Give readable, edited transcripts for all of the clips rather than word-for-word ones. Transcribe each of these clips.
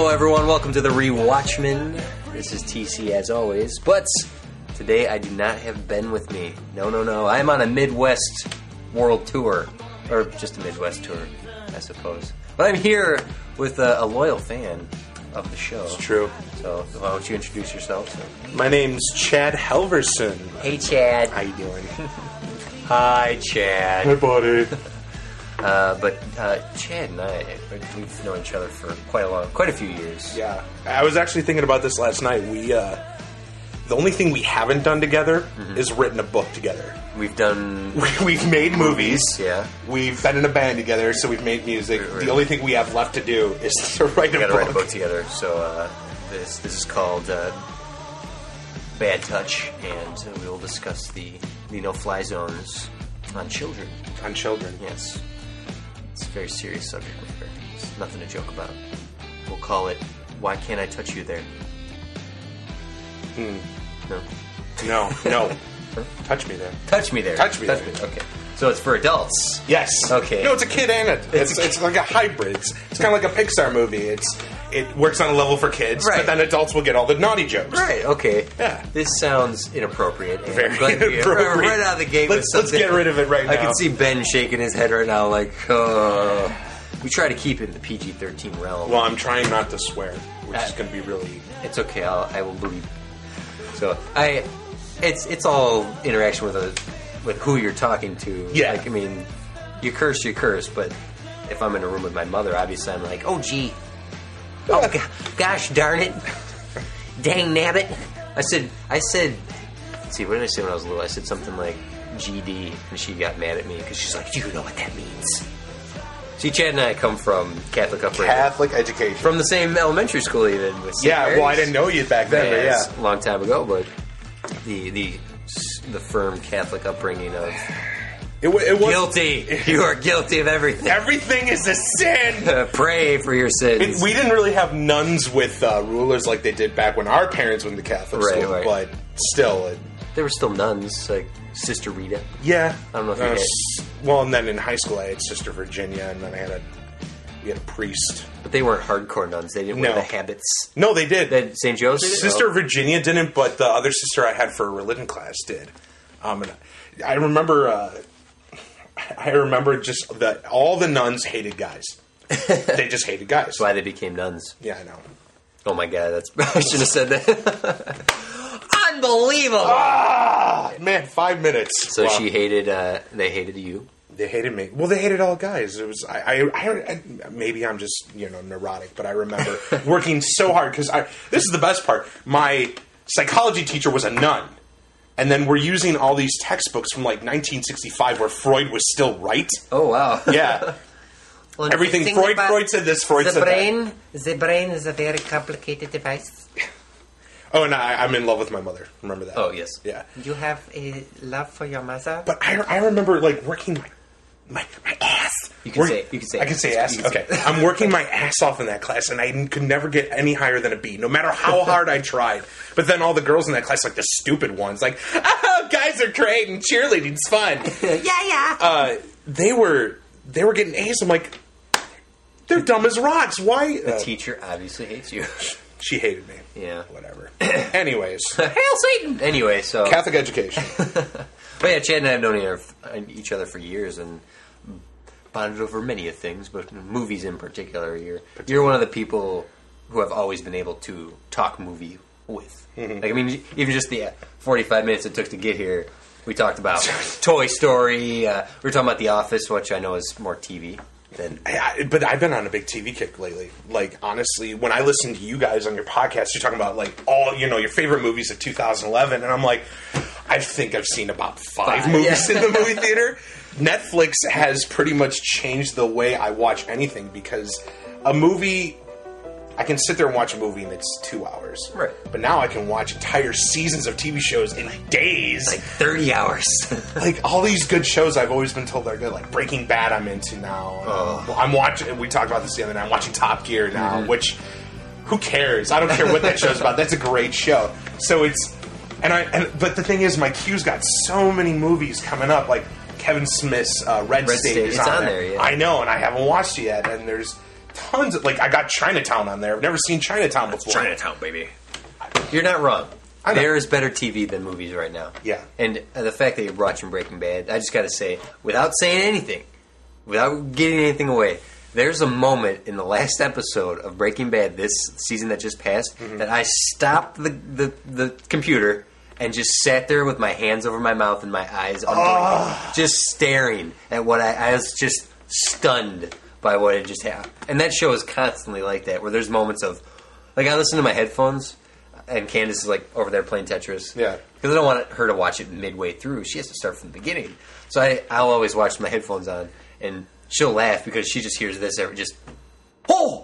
Hello everyone, welcome to the Rewatchmen. This is TC as always, but today I do not have Ben with me. No. I am on a Midwest world tour, or just a Midwest tour, I suppose. But I'm here with a loyal fan of the show. It's true. So why don't you introduce yourself? My name's Chad Helverson. Hey Chad. How you doing? Hi Chad. Hi, buddy. But Chad and I, we've known each other for quite a few years. Yeah. I was actually thinking about this last night. The only thing we haven't done together is written a book together. We've made movies. Yeah. We've been in a band together, so we've made music. Right. The only thing we have left to do is to write a book. We gotta write a book together. So this is called Bad Touch, and we will discuss the no-fly zones on children. On children. Yes. It's a very serious subject matter. It's nothing to joke about. We'll call it, Why Can't I Touch You There? No. No. Touch me there. Touch me there. Touch me there. Okay. So it's for adults. Yes. Okay. No, it's a kid and it. It's like a hybrid. It's kind of like a Pixar movie. It works on a level for kids, right, but then adults will get all the naughty jokes. Right, okay. Yeah. This sounds inappropriate. And very I'm glad inappropriate. Right out of the gate with something. Let's get rid of it right now. I can see Ben shaking his head right now like, oh. We try to keep it in the PG-13 realm. Well, I'm trying not to swear, which is going to be really... It's okay, I will believe. So, it's all interaction with who you're talking to. Yeah. Like, I mean, you curse, but if I'm in a room with my mother, obviously I'm like, oh, gee. Oh, gosh darn it. Dang nabbit. I said, let's see, what did I say when I was little? I said something like GD, and she got mad at me because she's like, do you know what that means? See, Chad and I come from Catholic upbringing. Catholic education. From the same elementary school even. With yeah, well, I didn't know you back then, but yeah. A long time ago, but the firm Catholic upbringing of... It was guilty. You are guilty of everything. Everything is a sin. Pray for your sins. We didn't really have nuns with rulers like they did back when our parents went to Catholic school, right. But still, there were still nuns, like Sister Rita. Yeah, I don't know if you did. Well, and then in high school I had Sister Virginia, and then we had a priest. But they weren't hardcore nuns. They didn't wear the habits. No, they did. That St. Joe's. Sister Virginia didn't, but the other sister I had for a religion class did. And I remember. I remember just that all the nuns hated guys. They just hated guys. That's why they became nuns. Yeah, I know. Oh my god, I should have said that. Unbelievable! Ah, man, 5 minutes. So she hated. They hated you. They hated me. Well, they hated all guys. It was I maybe I'm just neurotic, but I remember working so hard because this is the best part. My psychology teacher was a nun. And then we're using all these textbooks from like 1965 where Freud was still right. Oh, wow. Yeah. Well, everything Freud said this, Freud said that. The brain is a very complicated device. Oh, and I'm in love with my mother. Remember that? Oh, yes. Yeah. You have a love for your mother? But I remember like working my ass. You can say I can say ass? Okay. I'm working my ass off in that class, and I could never get any higher than a B, no matter how hard I tried. But then all the girls in that class, like the stupid ones, like, oh, guys are great, and cheerleading's fun. Yeah. They were getting A's. I'm like, they're dumb as rocks. Why? The teacher obviously hates you. She hated me. Yeah. Whatever. Anyways. Hail Satan! Anyway, so... Catholic education. But yeah, Chad and I have known each other for years and bonded over many things, but movies in particular. You're one of the people who I've always been able to talk movie with. Mm-hmm. Like, I mean, even just the 45 minutes it took to get here, we talked about Toy Story. We were talking about The Office, which I know is more TV. But I've been on a big TV kick lately. Like, honestly, when I listen to you guys on your podcast, you're talking about, like, all, your favorite movies of 2011, and I'm like, I think I've seen about five movies in the movie theater. Netflix has pretty much changed the way I watch anything, because a movie, I can sit there and watch a movie and it's 2 hours. Right. But now I can watch entire seasons of TV shows in days. Like 30 hours. Like, all these good shows I've always been told they're good. Like, Breaking Bad I'm into now. I'm watching, we talked about this the other night, I'm watching Top Gear now, which, who cares? I don't care what that show's about. That's a great show. So it's, but the thing is, my queue's got so many movies coming up, like Kevin Smith's Red State is on there. Yeah. I know, and I haven't watched it yet, and there's tons of, like, I got Chinatown on there. I've never seen Chinatown before. Chinatown, baby. You're not wrong. There is better TV than movies right now. Yeah. And the fact that you're watching Breaking Bad, I just got to say, without saying anything, without giving anything away, there's a moment in the last episode of Breaking Bad, this season that just passed, that I stopped the computer and just sat there with my hands over my mouth and my eyes unblinking, just staring at what I was just stunned by what had just happened. And that show is constantly like that, where there's moments of, like, I listen to my headphones, and Candace is, like, over there playing Tetris. Yeah. Because I don't want her to watch it midway through. She has to start from the beginning. So I'll always watch my headphones on, and she'll laugh because she just hears this just, oh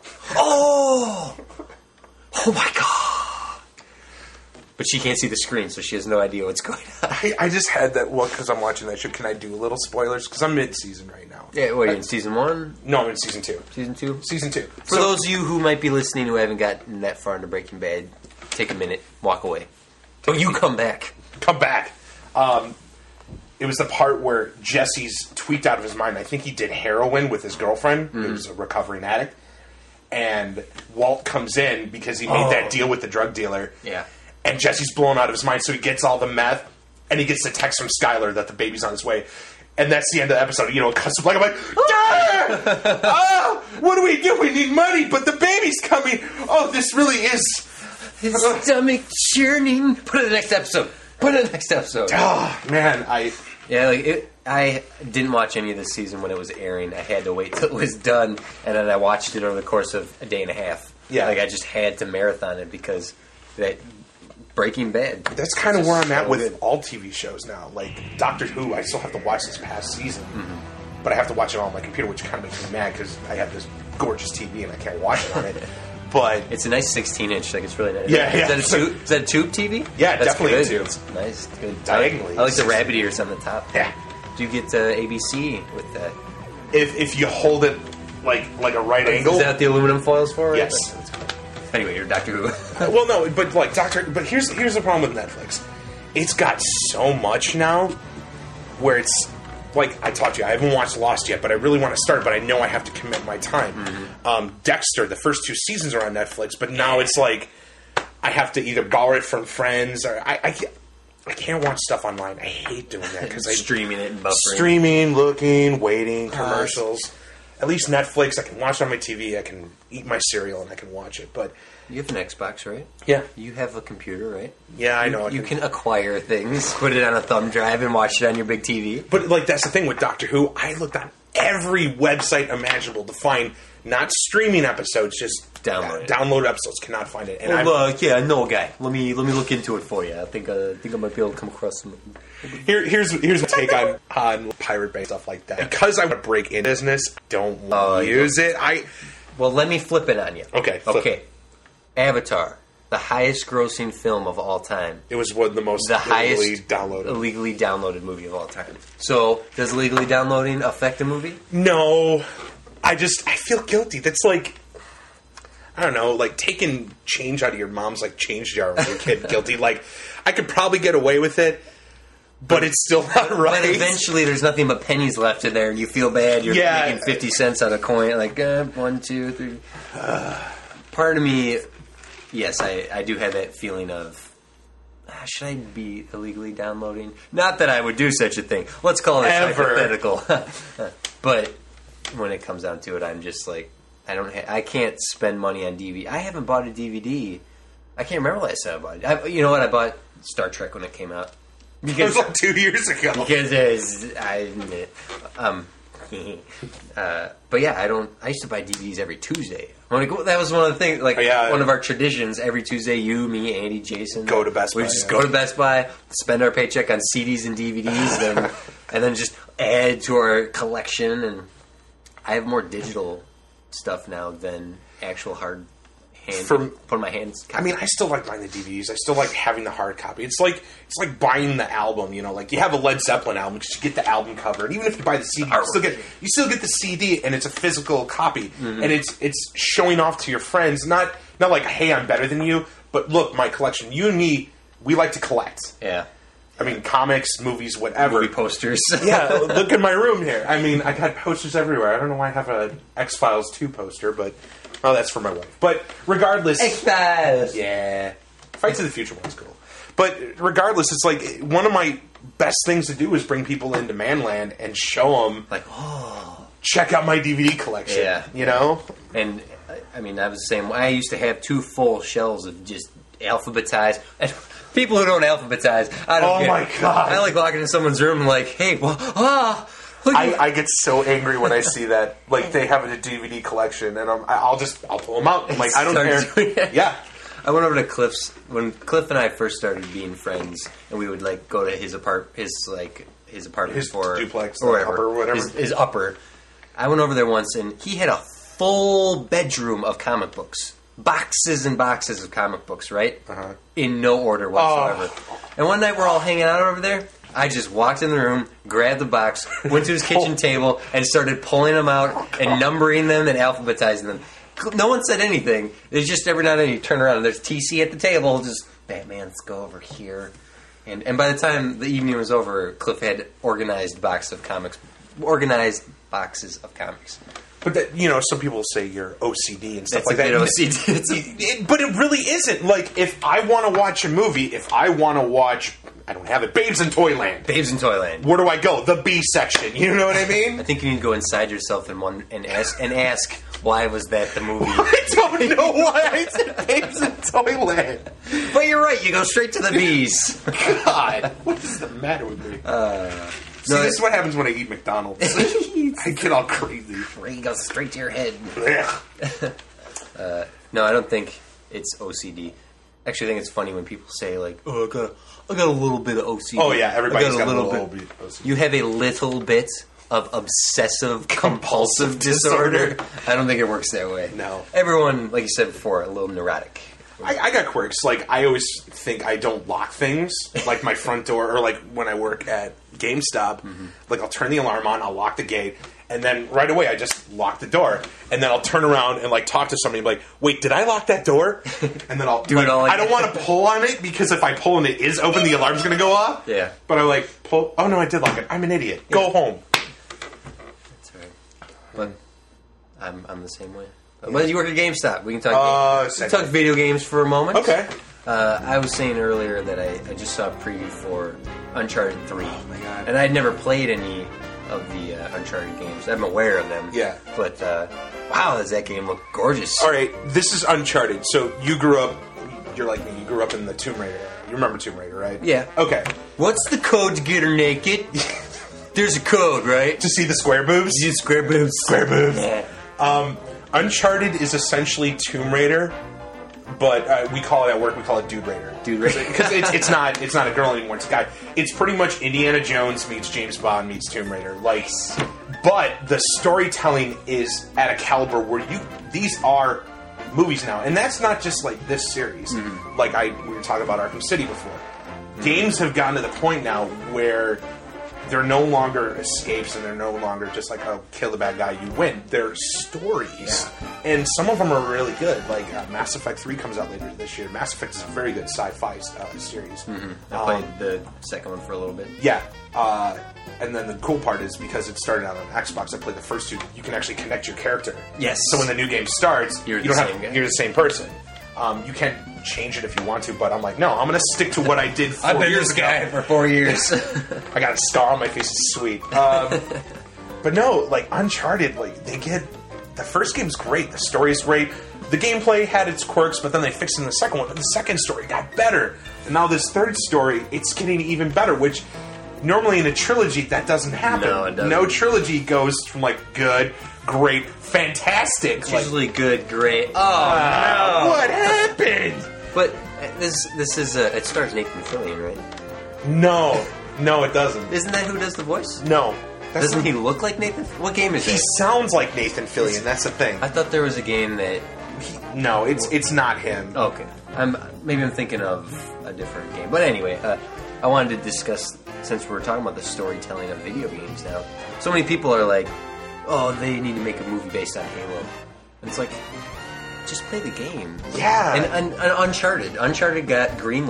my God. But she can't see the screen, so she has no idea what's going on. I just had that look because I'm watching that show. Can I do a little spoilers? Because I'm mid-season right now. Yeah, what, are you in season 1? No, I'm in season 2. Season 2? Season 2. For those of you who might be listening who haven't gotten that far into Breaking Bad, take a minute, walk away. Oh, you come back. Come back. It was the part where Jesse's tweaked out of his mind. I think he did heroin with his girlfriend, who's a recovering addict. And Walt comes in because he made that deal with the drug dealer. Yeah. And Jesse's blown out of his mind, so he gets all the meth, and he gets the text from Skylar that the baby's on his way. And that's the end of the episode. You know, it cuts to black. I'm like, what do we do? We need money, but the baby's coming. Oh, this really is... His stomach churning. Put it in the next episode. Oh, man, Yeah, like I didn't watch any of this season when it was airing. I had to wait till it was done, and then I watched it over the course of a day and a half. Yeah. Like I just had to marathon it because that Breaking Bad. That's kind of where I'm at with all TV shows now. Like Doctor Who, I still have to watch this past season, but I have to watch it on my computer, which kind of makes me mad because I have this gorgeous TV and I can't watch it on it. But it's a nice 16-inch. Like it's really nice. Yeah, yeah. Is that a tube TV? Yeah, that's definitely good. a tube. It's nice. It's good. Diagonally. I like the rabbit ears on the top. Yeah. Do you get ABC with that? If you hold it like a right angle. Is that what the aluminum foil's for? Yes. That's cool. Anyway, you're Doctor Who. Well, no, but like But here's the problem with Netflix. It's got so much now, where it's like I talked to you. I haven't watched Lost yet, but I really want to start. But I know I have to commit my time. Dexter, the first 2 seasons are on Netflix, but now it's like I have to either borrow it from friends or I can't watch stuff online. I hate doing that because streaming it and buffering. Streaming, looking, waiting, commercials. At least Netflix, I can watch it on my TV. I can eat my cereal and I can watch it. But you have an Xbox, right? Yeah. You have a computer, right? Yeah, I know. You can acquire things, put it on a thumb drive, and watch it on your big TV. But like that's the thing with Doctor Who. I looked on every website imaginable to find not streaming episodes, just download episodes. Cannot find it. And yeah, I know a guy. Let me look into it for you. I think I might be able to come across some. Here's a take on Pirate Bay stuff like that. Because I want to break in business, don't want to use it. Well, let me flip it on you. Okay. Okay. Avatar, the highest grossing film of all time. It was one of the most illegally downloaded movie of all time. So, does illegally downloading affect a movie? No. I feel guilty. That's like, I don't know, like taking change out of your mom's like change jar when you're a kid. Guilty. Like, I could probably get away with it, but it's still not right. But eventually there's nothing but pennies left in there and you feel bad. You're making 50 cents on a coin. Like, 1, 2, 3. Part of me, yes, I do have that feeling of, should I be illegally downloading? Not that I would do such a thing. Let's call it hypothetical. But when it comes down to it, I'm just like, I can't spend money on DVD. I haven't bought a DVD. I can't remember last time I bought it. You know what? I bought Star Trek when it came out. Because it was like 2 years ago. Because but yeah, I used to buy DVDs every Tuesday. That was one of the things. Like one of our traditions. Every Tuesday, you, me, Andy, Jason, go to Best Buy. We just go to Best Buy, spend our paycheck on CDs and DVDs, and then just add to our collection. And I have more digital stuff now than actual hard put my hands. I mean, I still like buying the DVDs. I still like having the hard copy. It's like buying the album. You know, like you have a Led Zeppelin album because you get the album cover, and even if you buy the CD, you still get the CD, and it's a physical copy, and it's showing off to your friends. Not like, hey, I'm better than you, but look, my collection. You and me, we like to collect. Yeah. I mean, comics, movies, whatever. Movie posters. Yeah, look in my room here. I mean, I got posters everywhere. I don't know why I have a X-Files 2 poster, but that's for my wife. But regardless, X-Files. yeah, Fight to the Future one's cool. But regardless, it's like one of my best things to do is bring people into Manland and show them, Like, oh. check out my DVD collection. Yeah. You know? And, I mean, I was the same way. I used to have 2 full shelves of just alphabetized. And people who don't alphabetize, I don't get Oh my God. I like walking in someone's room and like, hey, well, look at I get so angry when I see that. Like, they have a DVD collection, and I'll pull them out. I'm like, I don't Start doing care. it. Yeah. I went over to Cliff's when Cliff and I first started being friends, and we would like go to his apartment His for duplex, or whatever, upper, whatever. His upper. I went over there once, and he had a full bedroom of comic books, boxes and boxes of comic books, right? Uh-huh. In no order whatsoever. Oh. And one night we're all hanging out over there. I just walked in the room, grabbed the box, went to his kitchen table, and started pulling them out and numbering them and alphabetizing them. No one said anything. It's just every now and then you turn around and there's TC at the table, just, Batman, let's go over here. And by the time the evening was over, Cliff had organized boxes of comics. But that, some people say you're OCD and stuff That's like a that. bit OCD. But it really isn't. Like, if I want to watch a movie, if I want to watch, I don't have it, Babes in Toyland. Babes in Toyland. Where do I go? The B section. You know what I mean? I think you need to go inside yourself and ask why was that the movie? I don't know why I said Babes in Toyland. But you're right. You go straight to the B's. God, what is the matter with me? See, no, this is what happens when I eat McDonald's. I get all crazy. You go straight to your head. Ugh. No, I don't think it's OCD. Actually, I think it's funny when people say like, "Oh, I got a little bit of OCD." Oh yeah, everybody's got a little bit. bit. OCD. You have a little bit of obsessive compulsive disorder. I don't think it works that way. No. Everyone, like you said before, a little neurotic. I got quirks. Like, I always think I don't lock things, like my front door, or like when I work at GameStop. Like, I'll turn the alarm on, I'll lock the gate, and then right away I just lock the door, and then I'll turn around and like talk to somebody and be like, "Wait, did I lock that door?" And then I'll Do it all I don't again. want to pull on it because if I pull and it is open, the alarm's going to go off. Yeah. But I like pull. Oh no, I did lock it. I'm an idiot. Go home. That's right. But I'm the same way. But you work at GameStop. We can talk. We can talk video games for a moment. Okay. I was saying earlier that I just saw a preview for Uncharted 3. Oh my God. And I'd never played any of the Uncharted games. I'm aware of them. Yeah. But wow, does that game look gorgeous? All right, this is Uncharted. So you grew up. You're like me. You grew up in the Tomb Raider era. You remember Tomb Raider, right? Yeah. Okay. What's the code to get her naked? There's a code, right? To see the square boobs. You square boobs. Square boobs. Yeah. Uncharted is essentially Tomb Raider, but we call it at work. We call it Dude Raider. Dude Raider. Because it's not a girl anymore. It's a guy. It's pretty much Indiana Jones meets James Bond meets Tomb Raider. Like, but the storytelling is at a caliber where these are movies now, and that's not just like this series. Like we were talking about Arkham City before. Games have gotten to the point now where they're no longer escapes and they're no longer just like, oh, kill the bad guy, you win. They're stories. And some of them are really good. Like Mass Effect 3 comes out later this year. Mass Effect is a very good sci-fi series. I played the second one for a little bit. Yeah. And then the cool part is because it started out on Xbox, I played the first two, you can actually connect your character. Yes. So when the new game starts, You're you the don't same have guy. you're the same person. You can't change it if you want to, but I'm like, no, I'm going to stick to what I did 4 I've been years this ago. guy for 4 years. I got a scar on my face. It's sweet. But no, like Uncharted, like the first game's great. The story's great. The gameplay had its quirks, but then they fixed it in the second one. And the second story got better. And now this third story, it's getting even better, which normally in a trilogy that doesn't happen. No, it doesn't. No trilogy goes from like good, great, fantastic. It's like, usually good, great. Oh, no. what happened? But this is it stars Nathan Fillion, right? No, it doesn't. Isn't that who does the voice? No. That's Doesn't he look like Nathan? What game is He it? sounds like Nathan Fillion. That's the thing. I thought there was a game that. No, it's not him. Okay, maybe I'm thinking of a different game. But anyway, I wanted to discuss, since we're talking about the storytelling of video games now. So many people are like, "Oh, they need to make a movie based on Halo," and it's like, just play the game. Yeah. And Uncharted got greenlit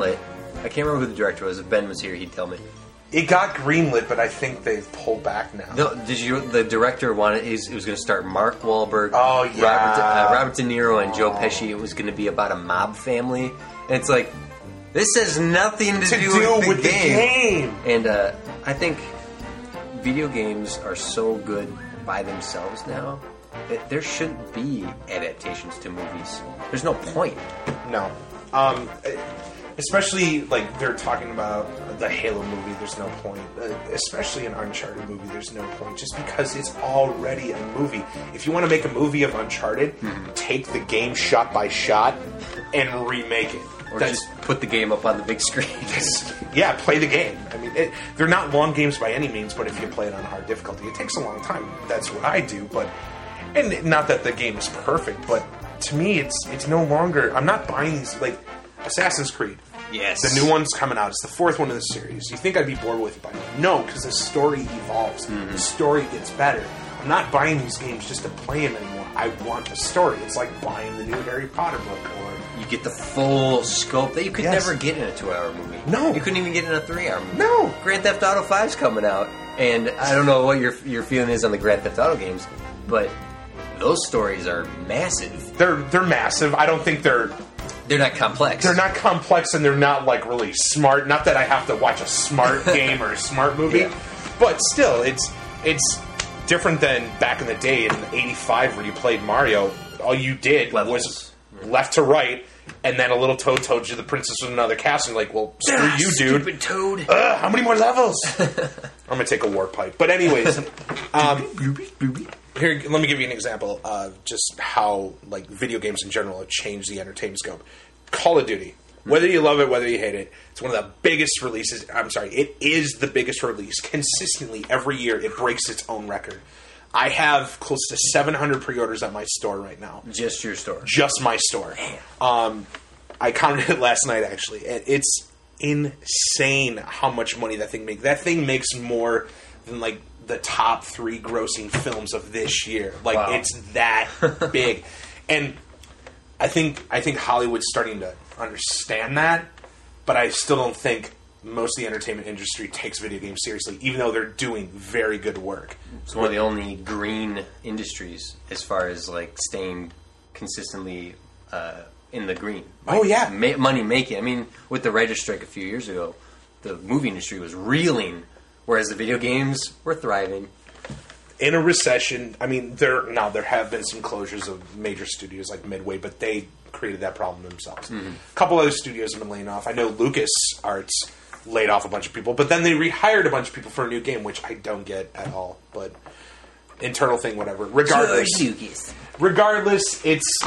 I can't remember who the director was. If Ben was here, he'd tell me. It got greenlit, but I think they've pulled back now. No, the director wanted it was going to start Mark Wahlberg, Oh, yeah. Robert De Niro, and Joe Pesci. It was going to be about a mob family, and it's like this has nothing to do with the game. And I think video games are so good by themselves now that there shouldn't be adaptations to movies. There's no point. No. Especially, like, they're talking about the Halo movie, there's no point. Especially an Uncharted movie, there's no point. Just because it's already a movie. If you want to make a movie of Uncharted, take the game shot by shot and remake it. Or just put the game up on the big screen. Yeah, play the game. I mean, they're not long games by any means, but if you play it on hard difficulty, it takes a long time. That's what I do, but... And not that the game is perfect, but to me, it's no longer... I'm not buying these, like... Assassin's Creed. Yes. The new one's coming out. It's the fourth one in the series. You think I'd be bored with it by now? No, because the story evolves. The story gets better. I'm not buying these games just to play them anymore. I want a story. It's like buying the new Harry Potter book, or... You get the full scope that you could Yes. never get in a 2-hour movie. No. You couldn't even get in a 3-hour movie. No. Grand Theft Auto 5's coming out, and I don't know what your feeling is on the Grand Theft Auto games, but those stories are massive. They're massive. I don't think they're not complex. They're not complex, and they're not, like, really smart. Not that I have to watch a smart game or a smart movie, Yeah. but still, it's different than back in the day in '85 when you played Mario. All you did Levels. was left to right, and then a little toad told you the princess was in another castle. You're like, well, screw you, dude. Stupid Toad. How many more levels? I'm gonna take a warp pipe. But anyways, here, let me give you an example of just how, like, video games in general have changed the entertainment scope. Call of Duty. Whether you love it, whether you hate it, it's one of the biggest releases. I'm sorry, it is the biggest release. Consistently, every year, it breaks its own record. I have close to 700 pre-orders at my store right now. Just your store. Just my store. I counted it last night, actually. And it's insane how much money that thing makes. That thing makes more than, like, the top 3 grossing films of this year. Like, Wow. it's that big. And I think Hollywood's starting to understand that, but I still don't think most of the entertainment industry takes video games seriously, even though they're doing very good work. It's one of the only green industries as far as, like, staying consistently in the green. Oh, yeah. Money making. I mean, with the writer's strike a few years ago, the movie industry was reeling, whereas the video games were thriving. In a recession, I mean, there have been some closures of major studios like Midway, but they created that problem themselves. A couple other studios have been laying off. I know LucasArts laid off a bunch of people, but then they rehired a bunch of people for a new game, which I don't get at all. But internal thing, whatever. Regardless, it's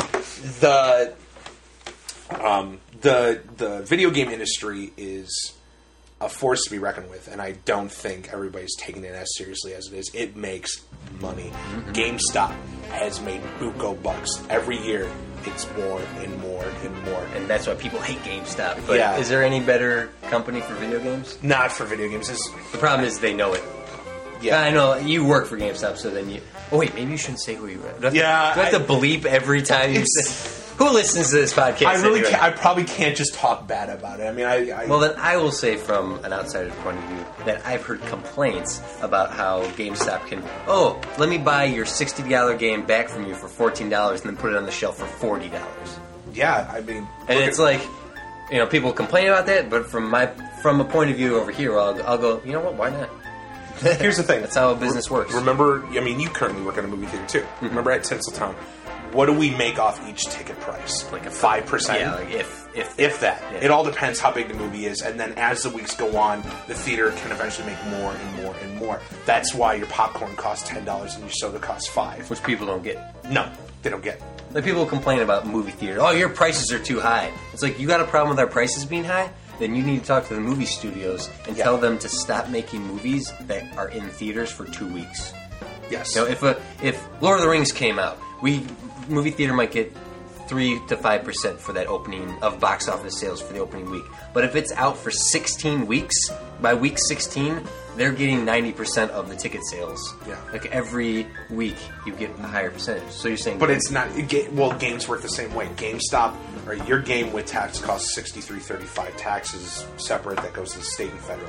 the video game industry is a force to be reckoned with, and I don't think everybody's taking it as seriously as it is. It makes money. GameStop has made buco bucks every year. It's more and more and more. And that's why people hate GameStop. But Yeah. is there any better company for video games? Not for video games. The problem is they know it. Yeah. I know you work for GameStop, so then you... Oh, wait, maybe you shouldn't say who you are. Do I have to bleep every time you say... Who listens to this podcast? I really anyway? can't, I probably can't just talk bad about it. I mean, I Well, then I will say from an outsider's point of view that I've heard complaints about how GameStop can, oh, let me buy your $60 game back from you for $14 and then put it on the shelf for $40. yeah, I mean... And look it's at- like, you know, people complain about that, but from a point of view over here, I'll go, you know what, why not? Here's the thing. That's how business works. Remember, I mean, you currently work at a movie theater, too. Remember at Tinseltown, what do we make off each ticket price? Like a 5%? Yeah, like If that. Yeah. It all depends how big the movie is, and then as the weeks go on, the theater can eventually make more and more and more. That's why your popcorn costs $10 and your soda costs $5. Which people don't get. No, they don't get. Like, people complain about movie theater. Oh, your prices are too high. It's like, you got a problem with our prices being high? Then you need to talk to the movie studios and tell them to stop making movies that are in theaters for 2 weeks. Yes. You know, if Lord of the Rings came out, movie theater might get 3 to 5% for that opening of box office sales for the opening week. But if it's out for 16 weeks, by week 16, they're getting 90% of the ticket sales. Yeah. Like every week you get a higher percentage. So you're saying, But it's not. Games work the same way. GameStop, or your game with tax costs $63.35. Taxes separate. That goes to the state and federal.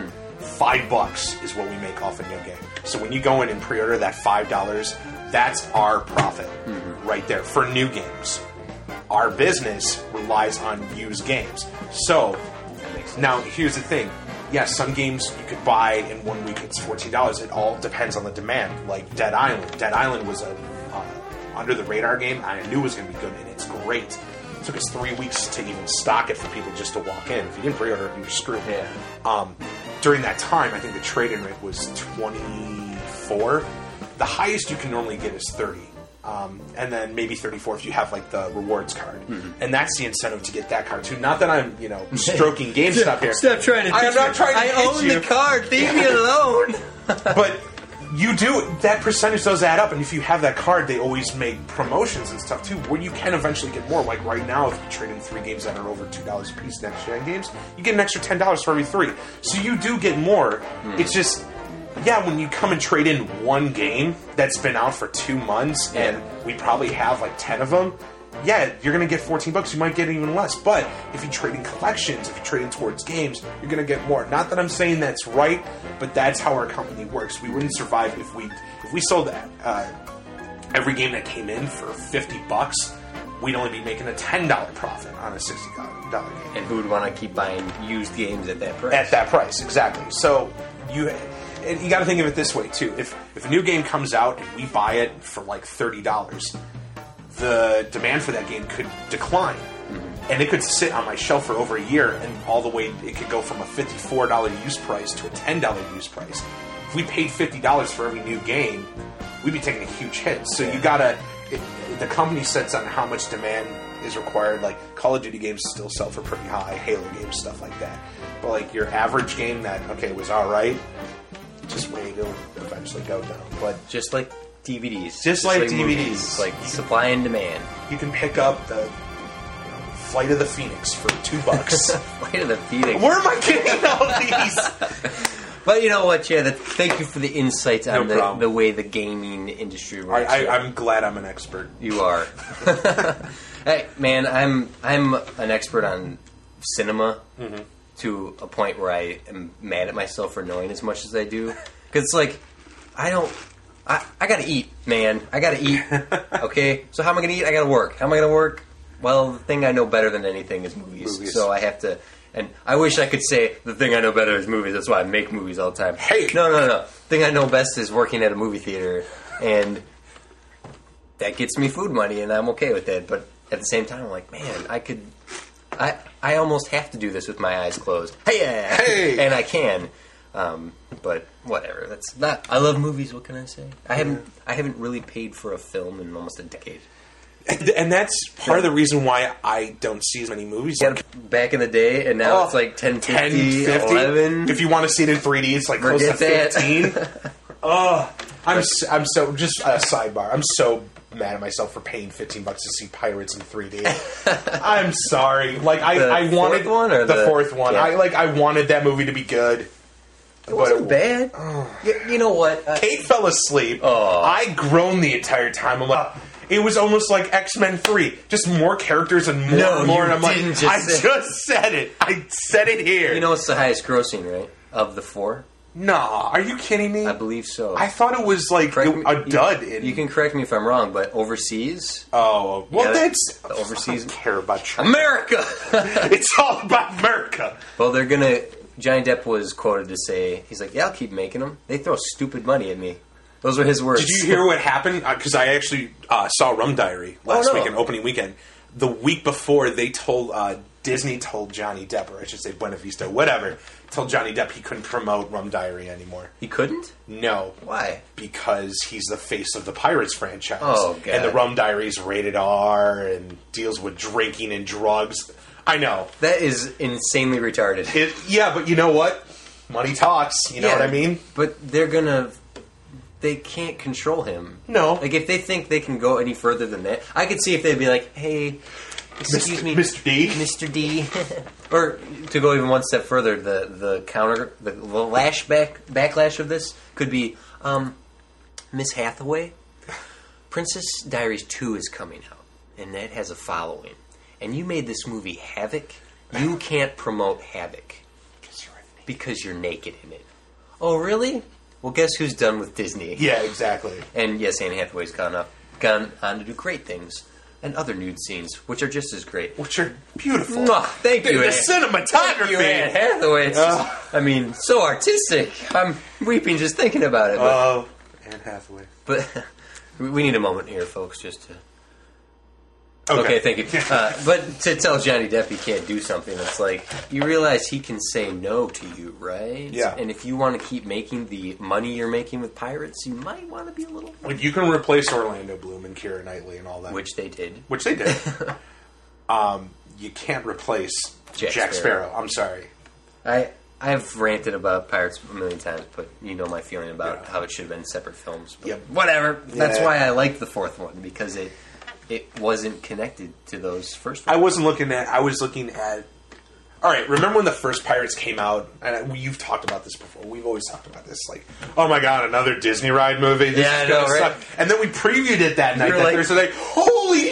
$5 is what we make off a new game. So when you go in and pre-order that $5, that's our profit right there for new games. Our business relies on used games. So now here's the thing. Yes, some games you could buy in 1 week, it's $14. It all depends on the demand. Like Dead Island. Dead Island was a under-the-radar game. I knew it was going to be good, and it's great. It took us 3 weeks to even stock it for people just to walk in. If you didn't pre-order it, you were screwed. Yeah. During that time, I think the trade-in rate was 24. The highest you can normally get is 30. And then maybe 34 if you have like the rewards card, and that's the incentive to get that card too. Not that I'm stroking GameStop here. Stop trying to. I am not trying to. I own the card. Leave me alone. But you do that percentage does add up, and if you have that card, they always make promotions and stuff too, where you can eventually get more. Like right now, if you trade in 3 games that are over $2 a piece next gen games, you get an extra $10 for every 3. So you do get more. It's just. Yeah, when you come and trade in 1 game that's been out for 2 months, and we probably have like 10 of them, yeah, you're going to get $14. You might get even less. But if you trade in collections, if you trade in towards games, you're going to get more. Not that I'm saying that's right, but that's how our company works. We wouldn't survive if we sold every game that came in for $50. We'd only be making a $10 profit on a $60 game. And who would want to keep buying used games at that price? At that price, exactly. So and you got to think of it this way too. If a new game comes out and we buy it for like $30, the demand for that game could decline, and it could sit on my shelf for over a year, and all the way it could go from a $54 use price to a $10 use price. If we paid $50 for every new game, we'd be taking a huge hit. So you gotta. The company sets on how much demand is required. Like Call of Duty games still sell for pretty high, Halo games, stuff like that. But like your average game that was all right. Just wait, it'll eventually go down. But just like DVDs. Just like DVDs. Movies, like supply and demand. You can pick up the Flight of the Phoenix for $2. Flight of the Phoenix. Where am I getting all these? But you know what, Chad? Thank you for the insights on problem. the way the gaming industry works. I'm glad I'm an expert. You are. Hey, man, I'm an expert on cinema. To a point where I am mad at myself for knowing as much as I do. Because it's like, I gotta eat, man. I gotta eat. Okay? So how am I gonna eat? I gotta work. How am I gonna work? Well, the thing I know better than anything is movies. So I have to... And I wish I could say the thing I know better is movies. That's why I make movies all the time. Hey! No. The thing I know best is working at a movie theater. And that gets me food money, and I'm okay with that. But at the same time, I'm like, man, I almost have to do this with my eyes closed. Hey! And I can. But whatever. That's not. I love movies. What can I say? I haven't really paid for a film in almost a decade. And that's part of the reason why I don't see as many movies. Back in the day, and now it's like 10.50, 11. If you want to see it in 3D, it's like close to 15. I'm so just a sidebar. I'm so mad at myself for paying $15 to see Pirates in 3D. I'm sorry. Like I wanted the fourth one. Yeah. I wanted that movie to be good. It wasn't bad. You know what? Kate fell asleep. I groaned the entire time. I'm like, it was almost like X-Men 3. Just more characters and more and more. And I'm like, I just said it. I said it here. You know what's the highest grossing, right? Of the 4? Nah, are you kidding me? I believe so. I thought it was like a dud. You can correct me if I'm wrong, but overseas? Oh, well, that's... The overseas... I don't care about China. America! It's all about America. Well, they're gonna... Johnny Depp was quoted to say, he's like, yeah, I'll keep making them. They throw stupid money at me. Those were his words. Did you hear what happened? Because I actually saw Rum Diary last weekend, opening weekend. The week before, they told... Disney told Johnny Depp, or I should say Buena Vista, whatever, told Johnny Depp he couldn't promote Rum Diary anymore. He couldn't? No. Why? Because he's the face of the Pirates franchise. Oh, God. And the Rum Diary is rated R and deals with drinking and drugs. I know. That is insanely retarded. Yeah, but you know what? Money talks, you know what I mean? But they can't control him. No. Like, if they think they can go any further than that, I could see if they'd be like, hey... Excuse me, Mr. D. Mr. D. Or to go even one step further, the backlash of this could be Miss Hathaway. Princess Diaries 2 is coming out, and that has a following. And you made this movie Havoc. You can't promote Havoc because you're naked in it. Oh, really? Well, guess who's done with Disney? Yeah, exactly. And yes, Anne Hathaway's gone on to do great things. And other nude scenes, which are just as great. Which are beautiful. Mwah, thank you, The Anne. cinematography. Thank you, Anne Hathaway. It's just, I mean, so artistic. I'm weeping just thinking about it. Oh, Anne Hathaway. But we need a moment here, folks, just to... Okay, thank you. But to tell Johnny Depp he can't do something, it's like, you realize he can say no to you, right? Yeah. And if you want to keep making the money you're making with pirates, you might want to be a little... Like, you can replace Orlando Bloom and Keira Knightley and all that. Which they did. Which they did. You can't replace Jack Sparrow. I'm sorry. I've ranted about Pirates a million times, but you know my feeling about how it should have been separate films. But whatever. That's why I like the fourth one, because it wasn't connected to those first ones. I was looking at... All right, remember when the first Pirates came out? And you've talked about this before. We've always talked about this. Like, oh my god, another Disney ride movie? This is gonna suck. And then we previewed it that night. That Thursday night. Holy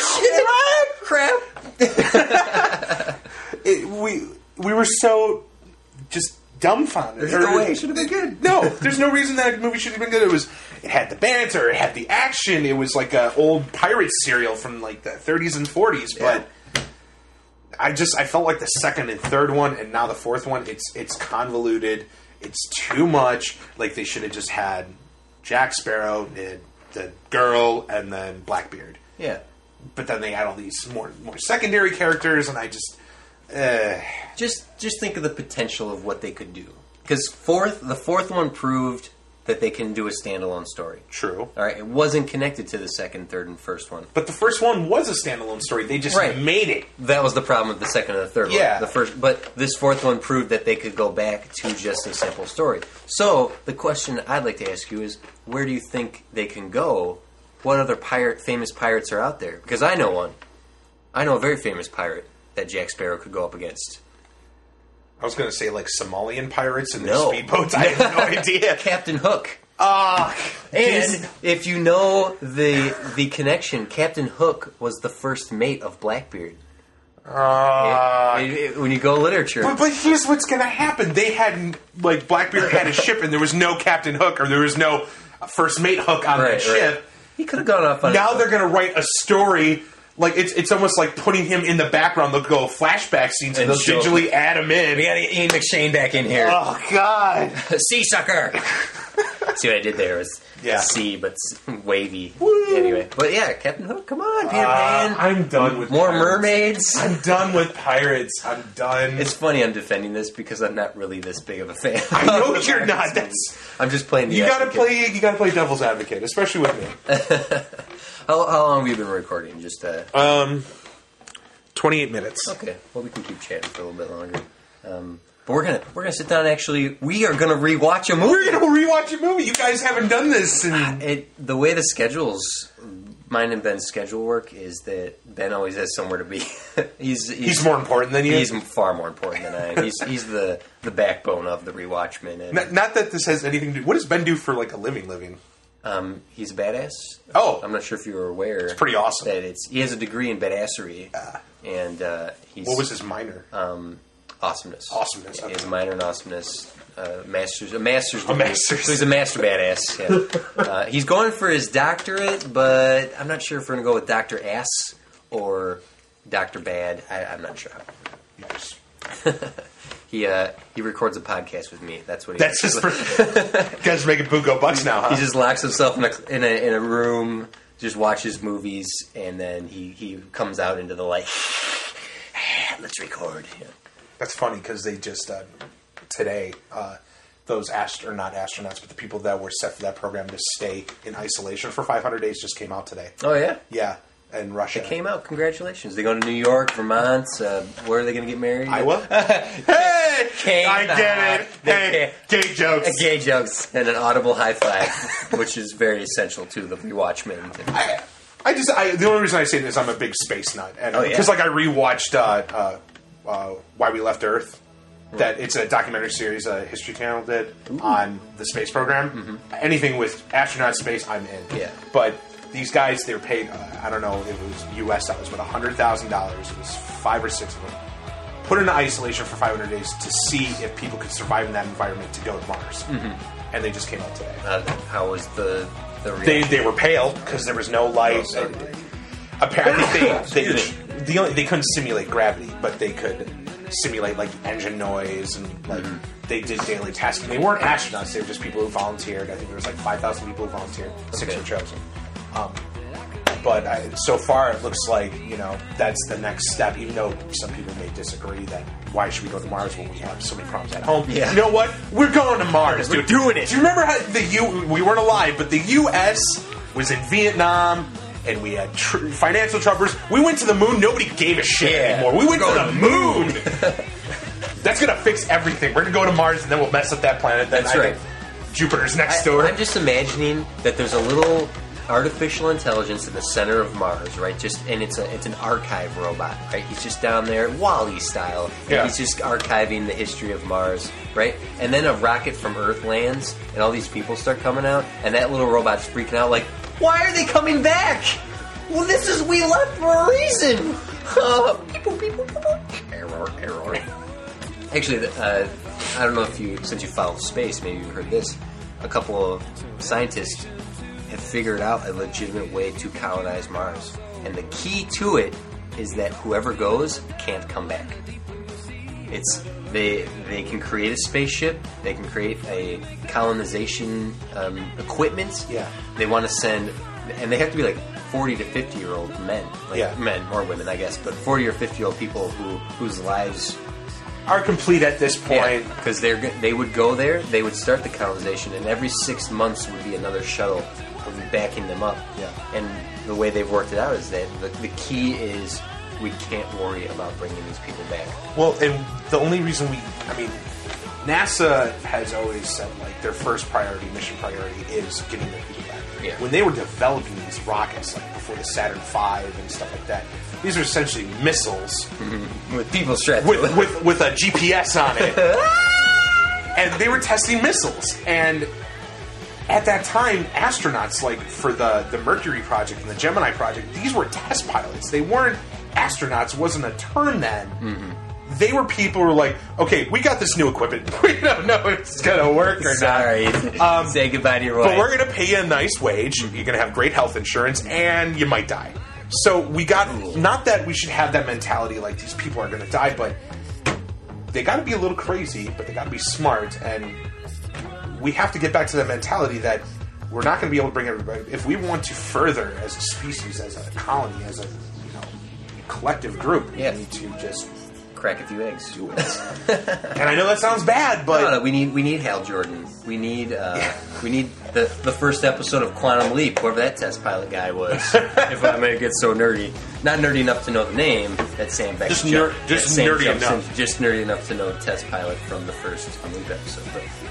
crap! We were so just dumbfounded. There's no way it should have been good. No, there's no reason that movie should have been good. It had the banter, it had the action. It was like an old pirate serial from like the 30s and 40s. But I felt like the second and third one, and now the fourth one, it's convoluted. It's too much. Like, they should have just had Jack Sparrow, the girl, and then Blackbeard. Yeah. But then they add all these more secondary characters, and I just... Just think of the potential of what they could do. Because the fourth one proved that they can do a standalone story. True. All right, it wasn't connected to the second, third, and first one. But the first one was a standalone story. They just made it. That was the problem with the second and the third Yeah. one. But this fourth one proved that they could go back to just a simple story. So the question I'd like to ask you is, where do you think they can go? What other famous pirates are out there? Because I know one. I know a very famous pirate that Jack Sparrow could go up against. I was going to say, like, Somalian pirates and their speedboats. I have no idea. Captain Hook. And if you know the connection, Captain Hook was the first mate of Blackbeard. When you go literature. But here's what's going to happen. They had, like, Blackbeard had a ship and there was no Captain Hook, or there was no first mate Hook on that ship. He could have gone off on Now they're going to write a story... Like, it's almost like putting him in the background. They'll go flashback scenes and they'll digitally add him in. We gotta get Ian McShane back in here. Oh, God. Sea sucker! See what I did there? It was sea, but wavy. Woo. Anyway. But yeah, Captain Hook, come on, Peter Pan. I'm done with more pirates. Mermaids. I'm done with pirates. I'm done. It's funny I'm defending this because I'm not really this big of a fan. I know you're not. I'm just playing the You gotta play devil's advocate, especially with me. How long have you been recording? Just 28 minutes. Okay. Well, we can keep chatting for a little bit longer. But we're gonna sit down. Actually, we are gonna rewatch a movie. We're gonna rewatch a movie. You guys haven't done this. The way the schedules, mine and Ben's schedule work is that Ben always has somewhere to be. he's more important than you. He's far more important than I am. He's the backbone of the rewatchman. And not that this has anything to do. What does Ben do for like a living? He's a badass. Oh, I'm not sure if you were aware. It's pretty awesome. That he has a degree in badassery, and he's what was his minor? Awesomeness. Awesomeness. Okay. He has a minor in awesomeness. Master's degree. master's. So he's a master badass. Yeah. He's going for his doctorate, but I'm not sure if we're gonna go with Dr. Ass or Dr. Bad. I'm not sure. Yes. He records a podcast with me. That's what he That's his. Guys making buco bucks now, huh? He just locks himself in a room, just watches movies, and then he comes out into the light. Let's record. Yeah. That's funny because they just today those not astronauts, but the people that were set for that program to stay in isolation for 500 days just came out today. Oh yeah, yeah. And Russia. It came out. Congratulations. They're going to New York, Vermont. Where are they going to get married? Iowa. Hey! I get it. Hey, gay jokes. Gay jokes. And an audible high five, which is very essential to the rewatchman. The only reason I say this, I'm a big space nut, and because I rewatched Why We Left Earth. That it's a documentary series History Channel did on the space program. Mm-hmm. Anything with astronaut space, I'm in. Yeah. But these guys, they were paid, I don't know, it was U.S. dollars, but $100,000. It was 5 or 6 of them. Put into isolation for 500 days to see if people could survive in that environment to go to Mars. Mm-hmm. And they just came out today. How was the reaction? They were pale because there was no light. Apparently, they couldn't simulate gravity, but they could simulate like engine noise and like they did daily tasking. They weren't astronauts; they were just people who volunteered. I think there was like 5,000 people who volunteered. 6 were chosen. But so far, it looks like that's the next step. Even though some people may disagree that why should we go to Mars when we have so many problems at home? Yeah. You know what? We're going to Mars, dude. We're doing it. Do you remember how we weren't alive, but the U.S. was in Vietnam? And we had financial troubles. We went to the moon. Nobody gave a shit anymore. We went to the moon. That's going to fix everything. We're going to go to Mars, and then we'll mess up that planet. Then That's right. Jupiter's next door. I'm just imagining that there's a little artificial intelligence in the center of Mars, right? And it's an archive robot, right? He's just down there, WALL-E style. Yeah. He's just archiving the history of Mars, right? And then a rocket from Earth lands, and all these people start coming out, and that little robot's freaking out, like, why are they coming back? Well, we left for a reason. Error. Actually, I don't know since you follow space, maybe you've heard this. A couple of scientists have figured out a legitimate way to colonize Mars. And the key to it is that whoever goes can't come back. They can create a spaceship. They can create a colonization equipment. Yeah. They want to send, and they have to be like 40 to 50-year-old men, men or women, I guess, but 40 or 50-year-old people whose lives are complete at this point. Because they would go there, they would start the colonization, and every 6 months would be another shuttle backing them up. Yeah. And the way they've worked it out is that the key is we can't worry about bringing these people back. Well, and the only reason NASA has always said like their first mission priority is getting their people back. Yeah. When they were developing these rockets, like before the Saturn V and stuff like that, these are essentially missiles With people strapped with a GPS on it, and they were testing missiles. And at that time, astronauts, like for the Mercury project and the Gemini project, these were test pilots. They weren't astronauts. Wasn't a term then. Mm-hmm. They were people who were like, okay, we got this new equipment. We don't know if it's going to work or Sorry. not. Say goodbye to your wife. But we're going to pay you a nice wage. You're going to have great health insurance, and you might die. So we got, not that we should have that mentality like these people are going to die, but they got to be a little crazy, but they got to be smart, and we have to get back to that mentality that we're not going to be able to bring everybody. If we want to further as a species, as a colony, as a collective group, we need to just crack a few eggs. Do it. And I know that sounds bad, but no, we need Hal Jordan. We need the first episode of Quantum Leap, whoever that test pilot guy was. If I may get so nerdy, not nerdy enough to know the name. That's Sam Beck's just nerdy enough. Just nerdy enough to know the test pilot from the first Leap episode.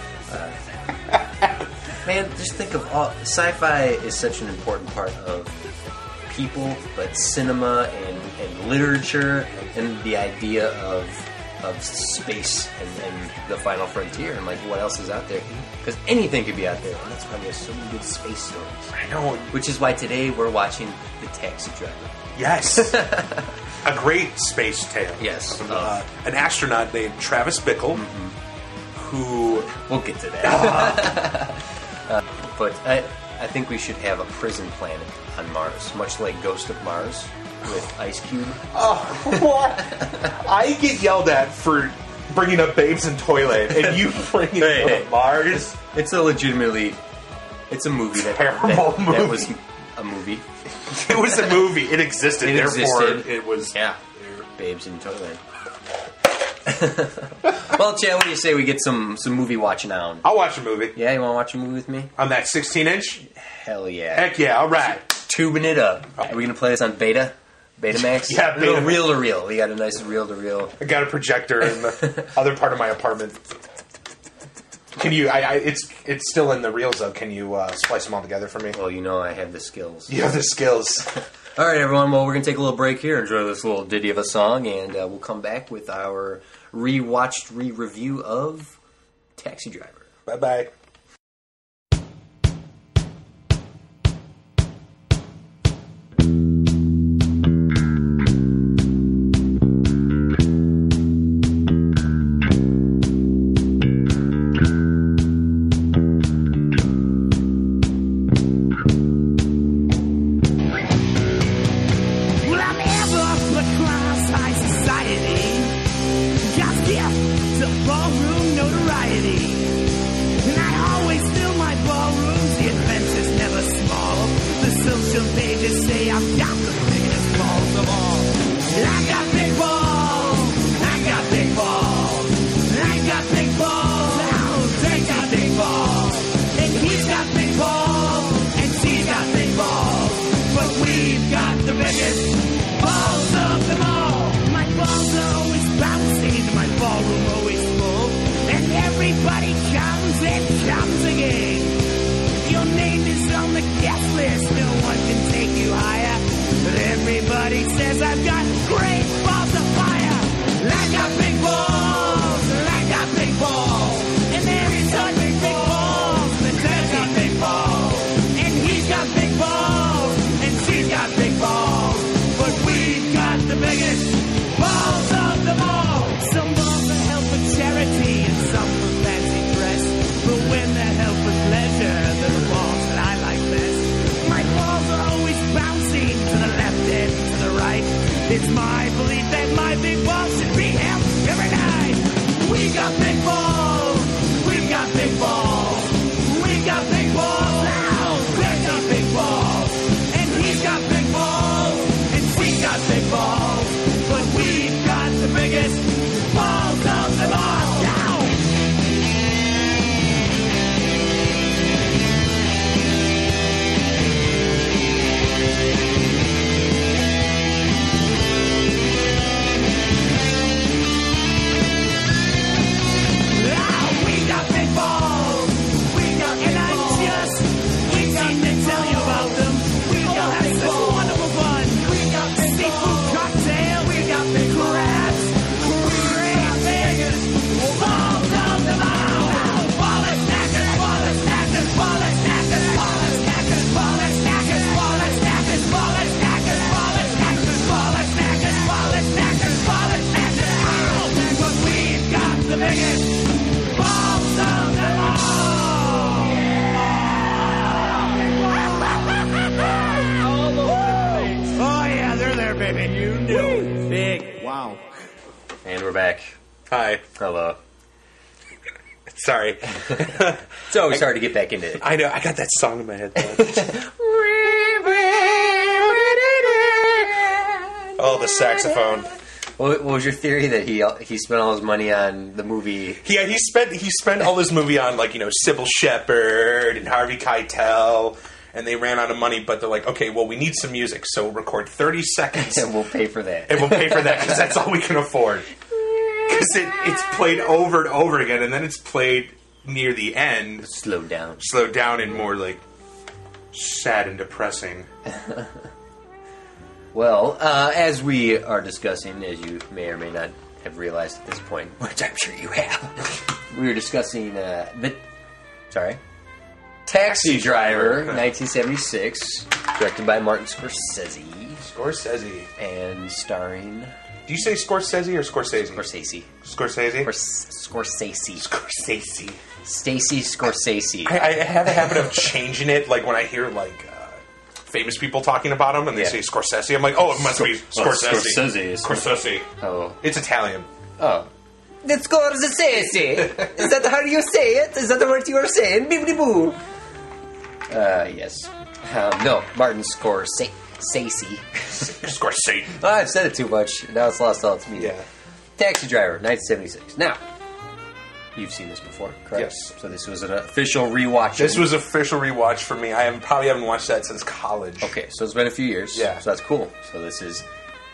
But man, just think of sci-fi is such an important part of people, but cinema and literature and the idea of space and the final frontier and like what else is out there, because anything could be out there, and that's why there's so many good space stories. I know. Which is why today we're watching The Taxi Driver. Yes. A great space tale. Yes. An astronaut named Travis Bickle, who... We'll get to that. But I think we should have a prison planet on Mars, much like Ghost of Mars with Ice Cube. Oh, what? I get yelled at for bringing up Babes in Toilet, and you bringing up Mars. It's a movie that was a movie. It was a movie. It existed. It was Babes in Toilet. Well, Chad, what do you say we get some movie watching on? I'll watch a movie. Yeah, you want to watch a movie with me? On that 16-inch? Hell yeah. Heck yeah, all right. Tubing it up. Are we going to play this on Betamax? Yeah, Betamax. Reel-to-reel. We got a nice reel-to-reel. I got a projector in the other part of my apartment. Can you? It's still in the reels though. Can you splice them all together for me? Well, you know I have the skills. You have the skills. All right, everyone. Well, we're going to take a little break here, enjoy this little ditty of a song, and we'll come back with our re-review of Taxi Driver. Bye-bye. It's my belief that my big balls should be held every night. We got big balls. We got big balls. We got big balls now. We got big balls. And he's got big balls. And she got big balls. But we've got the biggest balls of them all now. And we're back. Hi. Hello. Sorry. It's always hard to get back into it. I know. I got that song in my head. Oh, the saxophone. What was your theory that he spent all his money on the movie? Yeah, he spent all his movie on Sybil Shepherd and Harvey Keitel, and they ran out of money. But they're like, okay, well, we need some music, so record 30 seconds, And we'll pay for that. and we'll pay for that because that's all we can afford. Because it's played over and over again, and then it's played near the end, Slowed down. And more sad and depressing. Well, as we are discussing, as you may or may not have realized at this point, which I'm sure you have, we were discussing Taxi Driver, 1976, directed by Martin Scorsese. Scorsese. And starring... Do you say Scorsese or Scorsese? Scorsese. Scorsese? Scorsese. Scorsese. Stacy Scorsese. I have a habit of changing it, when I hear, famous people talking about him and they say Scorsese, I'm like, oh, it must be Scorsese. Scorsese. Scorsese. Oh. It's Italian. Oh. That's Scorsese. Is that how you say it? Is that the word you are saying? Bibbidi boo. Yes. No, Martin Scorsese. Scorsese. Oh, I've said it too much. Now it's lost all its meaning. Yeah. Taxi Driver, 1976. Now, you've seen this before, correct? Yes. So this was an official rewatch. This was official rewatch for me. I probably haven't watched that since college. Okay, so it's been a few years. Yeah. So that's cool. So this is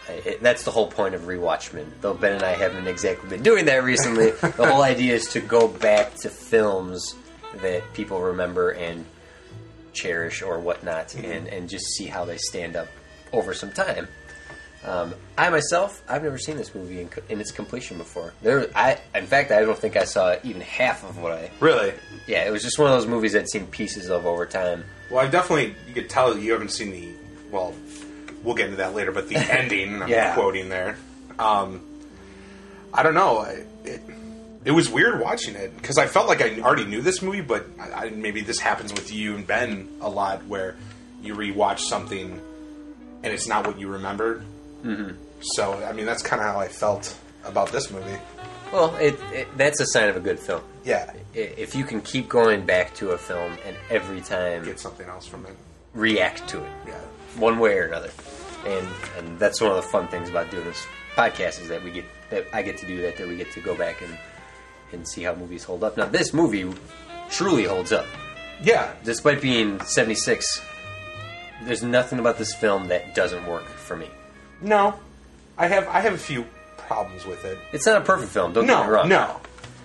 that's the whole point of rewatchment. Though Ben and I haven't exactly been doing that recently, the whole idea is to go back to films that people remember and cherish or whatnot, and just see how they stand up over some time. I myself, I've never seen this movie in its completion before. In fact, I don't think I saw even half of what I... Really? Yeah, it was just one of those movies I'd seen pieces of over time. Well, you could tell that you haven't seen well, we'll get into that later, but the ending, I'm quoting there. I don't know. It was weird watching it, because I felt like I already knew this movie, but maybe this happens with you and Ben a lot, where you rewatch something and it's not what you remembered. Mm-hmm. So, I mean, that's kind of how I felt about this movie. Well, that's a sign of a good film. Yeah. If you can keep going back to a film and every time... Get something else from it. React to it. Yeah. One way or another. And that's one of the fun things about doing this podcast, is that I get to do that we get to go back and see how movies hold up. Now, this movie truly holds up. Yeah. Despite being 76, there's nothing about this film that doesn't work for me. No. I have a few problems with it. It's not a perfect film, don't get me wrong. No.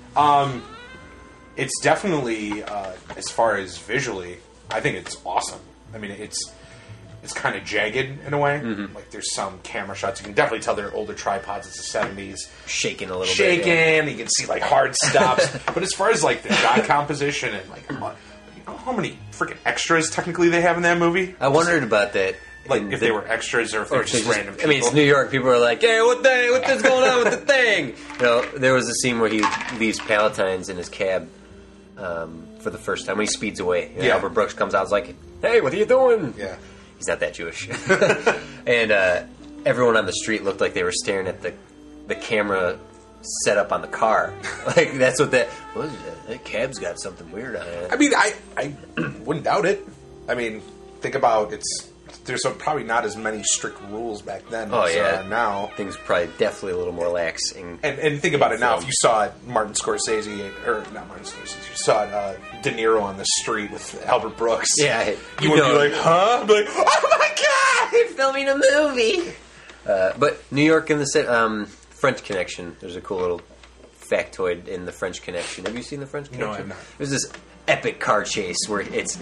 It's definitely, as far as visually, I think it's awesome. I mean, it's kind of jagged in a way. Mm-hmm. Like, there's some camera shots. You can definitely tell they're older tripods. It's the 70s. Shaking a little bit. Shaking. You can see, like, hard stops. But as far as, like, the shot composition and, like, how many freaking extras technically they have in that movie? I wondered about that. Like, if they were extras or if they were just random people. I mean, it's New York. People are like, hey, what's going on with the thing? You know, there was a scene where he leaves Palatine's in his cab for the first time when he speeds away. You know, Albert Brooks comes out and is like, hey, what are you doing? Yeah. He's not that Jewish. And everyone on the street looked like they were staring at the camera set up on the car. Like, that's what that cab's got something weird on it. I mean, I wouldn't doubt it. I mean, think about there's probably not as many strict rules back then as now. Things are probably definitely a little more lax. And think about it now. If you saw Martin Scorsese, or not Martin Scorsese, you saw De Niro on the street with Albert Brooks. Yeah. You would be like, huh? I'd be like, oh my God! You're filming a movie! But New York and the French Connection, there's a cool little factoid in the French Connection. Have you seen the French Connection? No, I have not. There's this epic car chase where it's...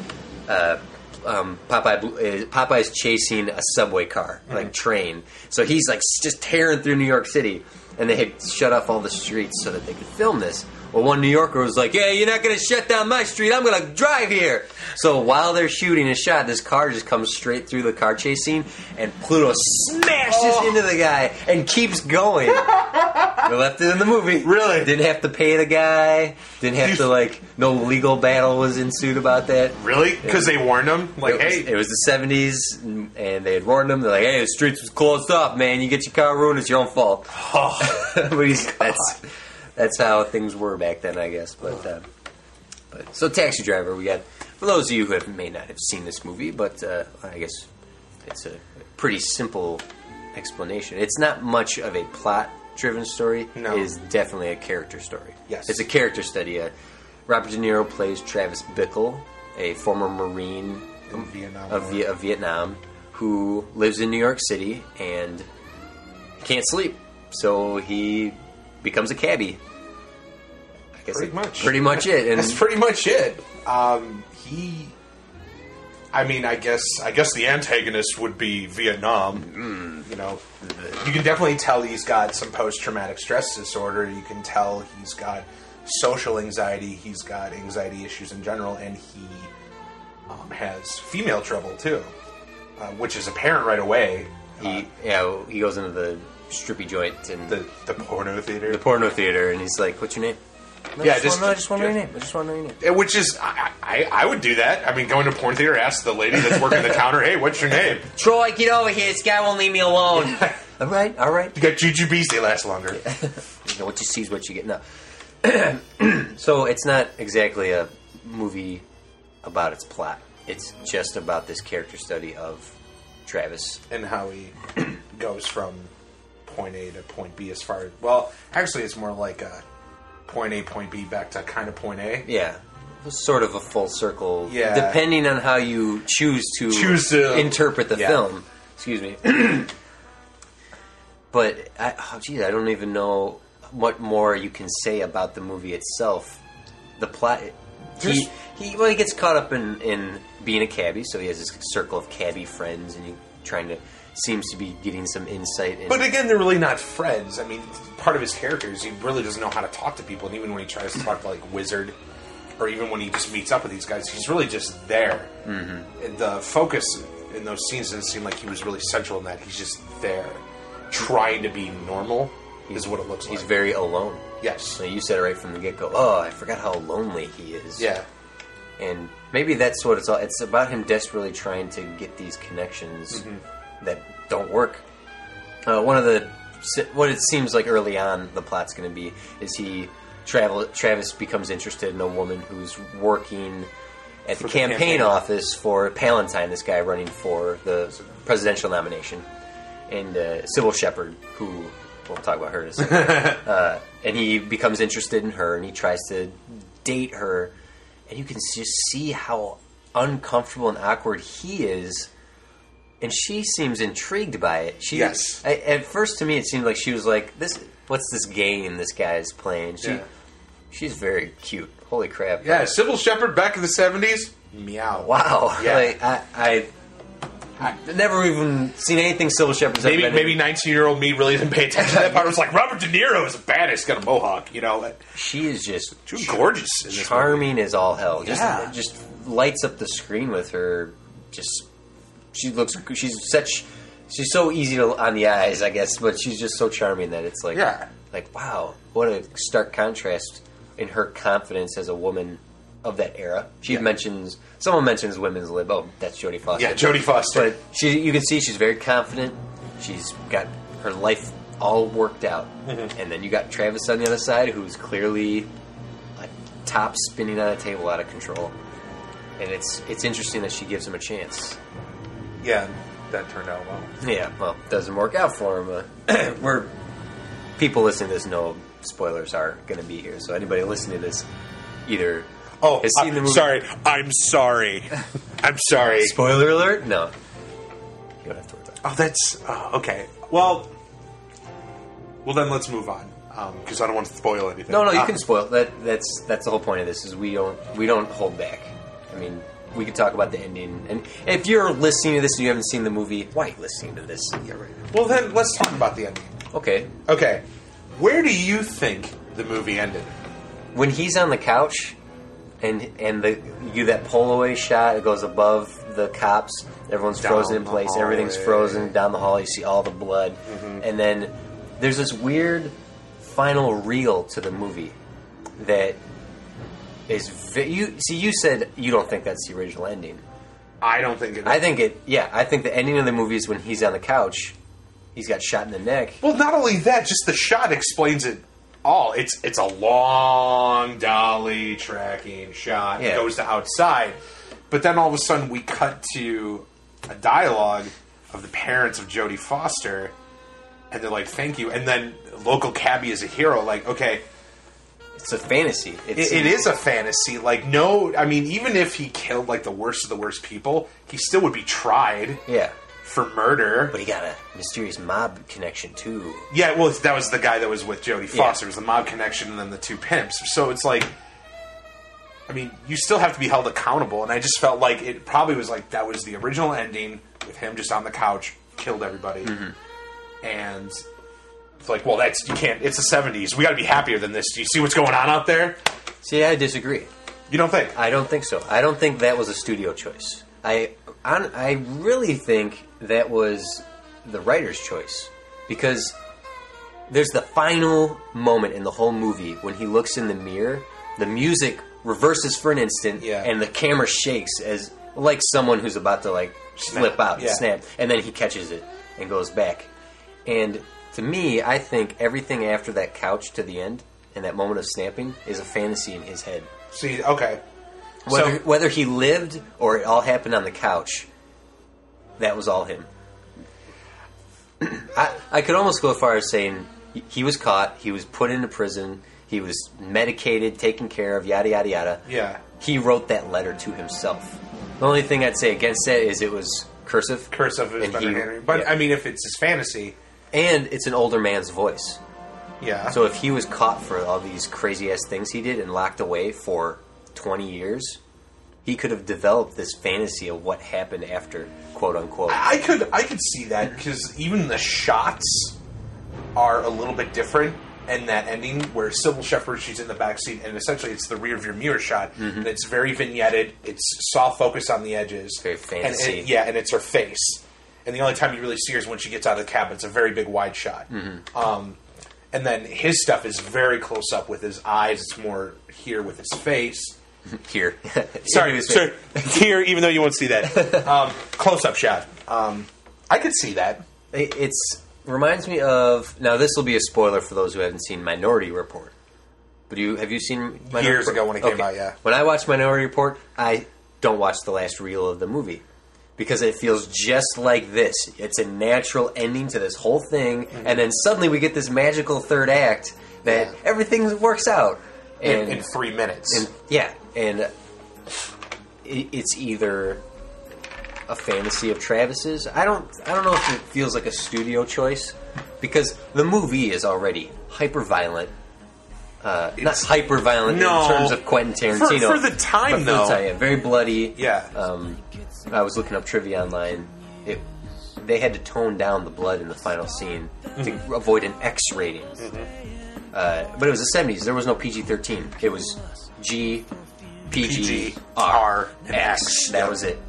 Popeye's chasing a subway car, like train. So he's like just tearing through New York City, and they had shut off all the streets so that they could film this. Well, one New Yorker was like, "Yeah, you're not going to shut down my street. I'm going to drive here." So while they're shooting a shot, this car just comes straight through the car chase scene, and Pluto smashes into the guy and keeps going. They left it in the movie. Really? Didn't have to pay the guy. Didn't have to, no legal battle was ensued about that. Really? Because they warned him? It was the 70s, and they had warned him. They're like, hey, the streets was closed off, man. You get your car ruined, it's your own fault. But that's how things were back then, I guess. But so Taxi Driver, we got... For those of you who may not have seen this movie, but I guess it's a pretty simple explanation. It's not much of a plot-driven story. No. It is definitely a character story. Yes. It's a character study. Robert De Niro plays Travis Bickle, a former Marine In Vietnam. of Vietnam, who lives in New York City and can't sleep. So he becomes a cabbie. I guess pretty much it. And that's pretty much it. I guess the antagonist would be Vietnam. You know, you can definitely tell he's got some post-traumatic stress disorder. You can tell he's got social anxiety. He's got anxiety issues in general, and he has female trouble too, which is apparent right away. He goes into the strippy joint and the porno theater. The porno theater, and he's like, "What's your name?" I just want to know your name. I just want to know your name. Which is, I would do that. I mean, go into a porn theater, ask the lady that's working the counter, "Hey, what's your name?" Troy, get over here. This guy won't leave me alone. All right. You got jujubes, they last longer. You know, what you see is what you get. No. So it's not exactly a movie about its plot. It's just about this character study of Travis. And how he goes from point A to point B as far as... Well, actually, it's more like a point A, point B, back to kind of point A. Yeah. Sort of a full circle. Yeah. Depending on how you choose to interpret the film. Excuse me. But I don't even know what more you can say about the movie itself. The plot. He gets caught up in being a cabbie, so he has this circle of cabbie friends, and seems to be getting some insight. But again, they're really not friends. I mean, part of his character is he really doesn't know how to talk to people, and even when he tries to talk to, like, Wizard, or even when he just meets up with these guys, he's really just there. Mm-hmm. The focus in those scenes doesn't seem like he was really central in that. He's just there, trying to be normal, is what it looks like. He's very alone. Yes. So you said it right from the get-go. Oh, I forgot how lonely he is. Yeah. And maybe that's what it's all. It's about him desperately trying to get these connections that don't work. What it seems like early on the plot's going to be is Travis becomes interested in a woman who's working at the campaign office for Palantine, this guy running for the presidential nomination, and Sybil Shepherd, who we'll talk about her in a second. And he becomes interested in her, and he tries to date her, and you can just see how uncomfortable and awkward he is. And she seems intrigued by it. Yes. At first, to me, it seemed like she was like, "This, what's this game this guy is playing?" She's very cute. Holy crap! Yeah, Sybil Shepherd back in the 70s. Meow. Wow. Yeah. Like, I've never even seen anything Sybil Shepherd's ever been in. Maybe 19-year-old me really didn't pay attention to that part. It was like, Robert De Niro is a badass, got a mohawk, you know. She is just gorgeous in this charming as all hell. Yeah. Just lights up the screen with her. She's so easy on the eyes, I guess, but she's just so charming that it's like, wow, what a stark contrast in her confidence as a woman of that era. Someone mentions women's lib. Oh, that's Jodie Foster. Yeah, Jodie Foster. But you can see she's very confident. She's got her life all worked out. Mm-hmm. And then you got Travis on the other side, who's clearly a top spinning on a table out of control. And it's interesting that she gives him a chance. Yeah, that turned out well. Yeah, well, it doesn't work out for him. People listening to this know spoilers are going to be here. So anybody listening to this either has seen the movie. Sorry. I'm sorry. I'm sorry. Spoiler alert? No. You don't have to worry about it. Oh, that's... okay. Well, then let's move on. Because I don't want to spoil anything. No, you can spoil. That's the whole point of this, is we don't hold back. I mean... We could talk about the ending. And if you're listening to this and you haven't seen the movie, why are you listening to this? Yeah, right. Well, then, let's talk about the ending. Okay. Where do you think the movie ended? When he's on the couch and that pull-away shot, it goes above the cops, everyone's frozen in place, everything's frozen, down the hall, you see all the blood. Mm-hmm. And then there's this weird final reel to the movie that... you said you don't think that's the original ending. I don't think it is. I think the ending of the movie is when he's on the couch, he's got shot in the neck. Well, not only that, just the shot explains it all. It's a long dolly tracking shot. Yeah. It goes to outside. But then all of a sudden we cut to a dialogue of the parents of Jodie Foster, and they're like, thank you. And then local cabbie is a hero. Like, okay... It's a fantasy. It is a fantasy. Like, no... I mean, even if he killed, like, the worst of the worst people, he still would be tried. Yeah. For murder. But he got a mysterious mob connection, too. Yeah, well, that was the guy that was with Jodie Foster. It was the mob connection and then the two pimps. So it's like... I mean, you still have to be held accountable. And I just felt like it probably was like that was the original ending with him just on the couch, killed everybody. Mm-hmm. And... It's like, well, you can't. It's the 70s. We got to be happier than this. Do you see what's going on out there? See, I disagree. You don't think? I don't think so. I don't think that was a studio choice. I really think that was the writer's choice, because there's the final moment in the whole movie when he looks in the mirror. The music reverses for an instant, and the camera shakes as like someone who's about to flip out and snap, and then he catches it and goes back. And to me, I think everything after that couch to the end and that moment of snapping is a fantasy in his head. See, okay. Whether he lived or it all happened on the couch, that was all him. I could almost go as far as saying he was caught, he was put into prison, he was medicated, taken care of, yada, yada, yada. Yeah. He wrote that letter to himself. The only thing I'd say against that is it was cursive. Cursive is better than Henry. But, I mean, if it's his fantasy... And it's an older man's voice. Yeah. So if he was caught for all these crazy-ass things he did and locked away for 20 years, he could have developed this fantasy of what happened after, quote-unquote. I could see that, because even the shots are a little bit different. And that ending where Sybil Shepherd, she's in the backseat, and essentially it's the rear view mirror shot, and it's very vignetted. It's soft focus on the edges, Very fantasy. and it's her face. And the only time you really see her is when she gets out of the cab. It's a very big wide shot. And then his stuff is very close up with his eyes. It's more here with his face. Here. Sorry, here, even though you won't see that. Close up shot. I could see that. It's reminds me of... Now, this will be a spoiler for those who haven't seen Minority Report. But have you seen Minority Years Report? ago when it came out, yeah. When I watch Minority Report, I don't watch the last reel of the movie. Because it feels just like this. It's a natural ending to this whole thing, and then suddenly we get this magical third act that everything works out. And In 3 minutes. And it's either a fantasy of Travis's. I don't know if it feels like a studio choice, because the movie is already hyper violent. Not hyper violent in terms of Quentin Tarantino. For the time, though. Very bloody. Yeah. I was looking up trivia online. They had to tone down the blood in the final scene to avoid an X rating. But it was the 70s. There was no PG-13. It was G, PG, R, and X. That was it.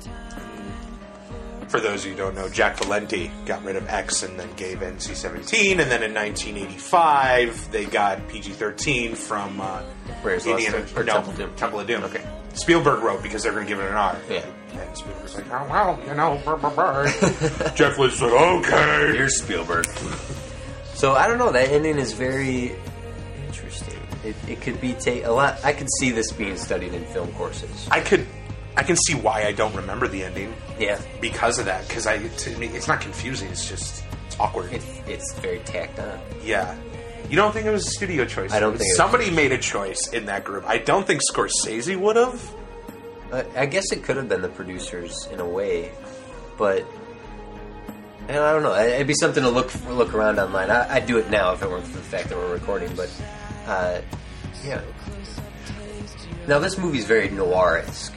For those of you who don't know, Jack Valenti got rid of X and then gave NC-17, and then in 1985 they got PG-13 from Where's Indiana or Temple of Doom? Temple of Doom. Okay. Spielberg wrote because they're going to give it an R. Yeah. And Spielberg's like, oh, well, you know, Jeff Lynch said, okay. Here's Spielberg. So I don't know. That ending is very interesting. It could be a lot. I could see this being studied in film courses. I can see why I don't remember the ending. Yeah. Because of that. Because to me, it's not confusing. It's awkward. It's very tacked on. Yeah. You don't think it was a studio choice? I don't think somebody made a choice in that group. I don't think Scorsese would have. I guess it could have been the producers in a way, but I don't know. It'd be something to look around online. I'd do it now if it weren't for the fact that we're recording. But yeah. Now this movie's very noir-esque.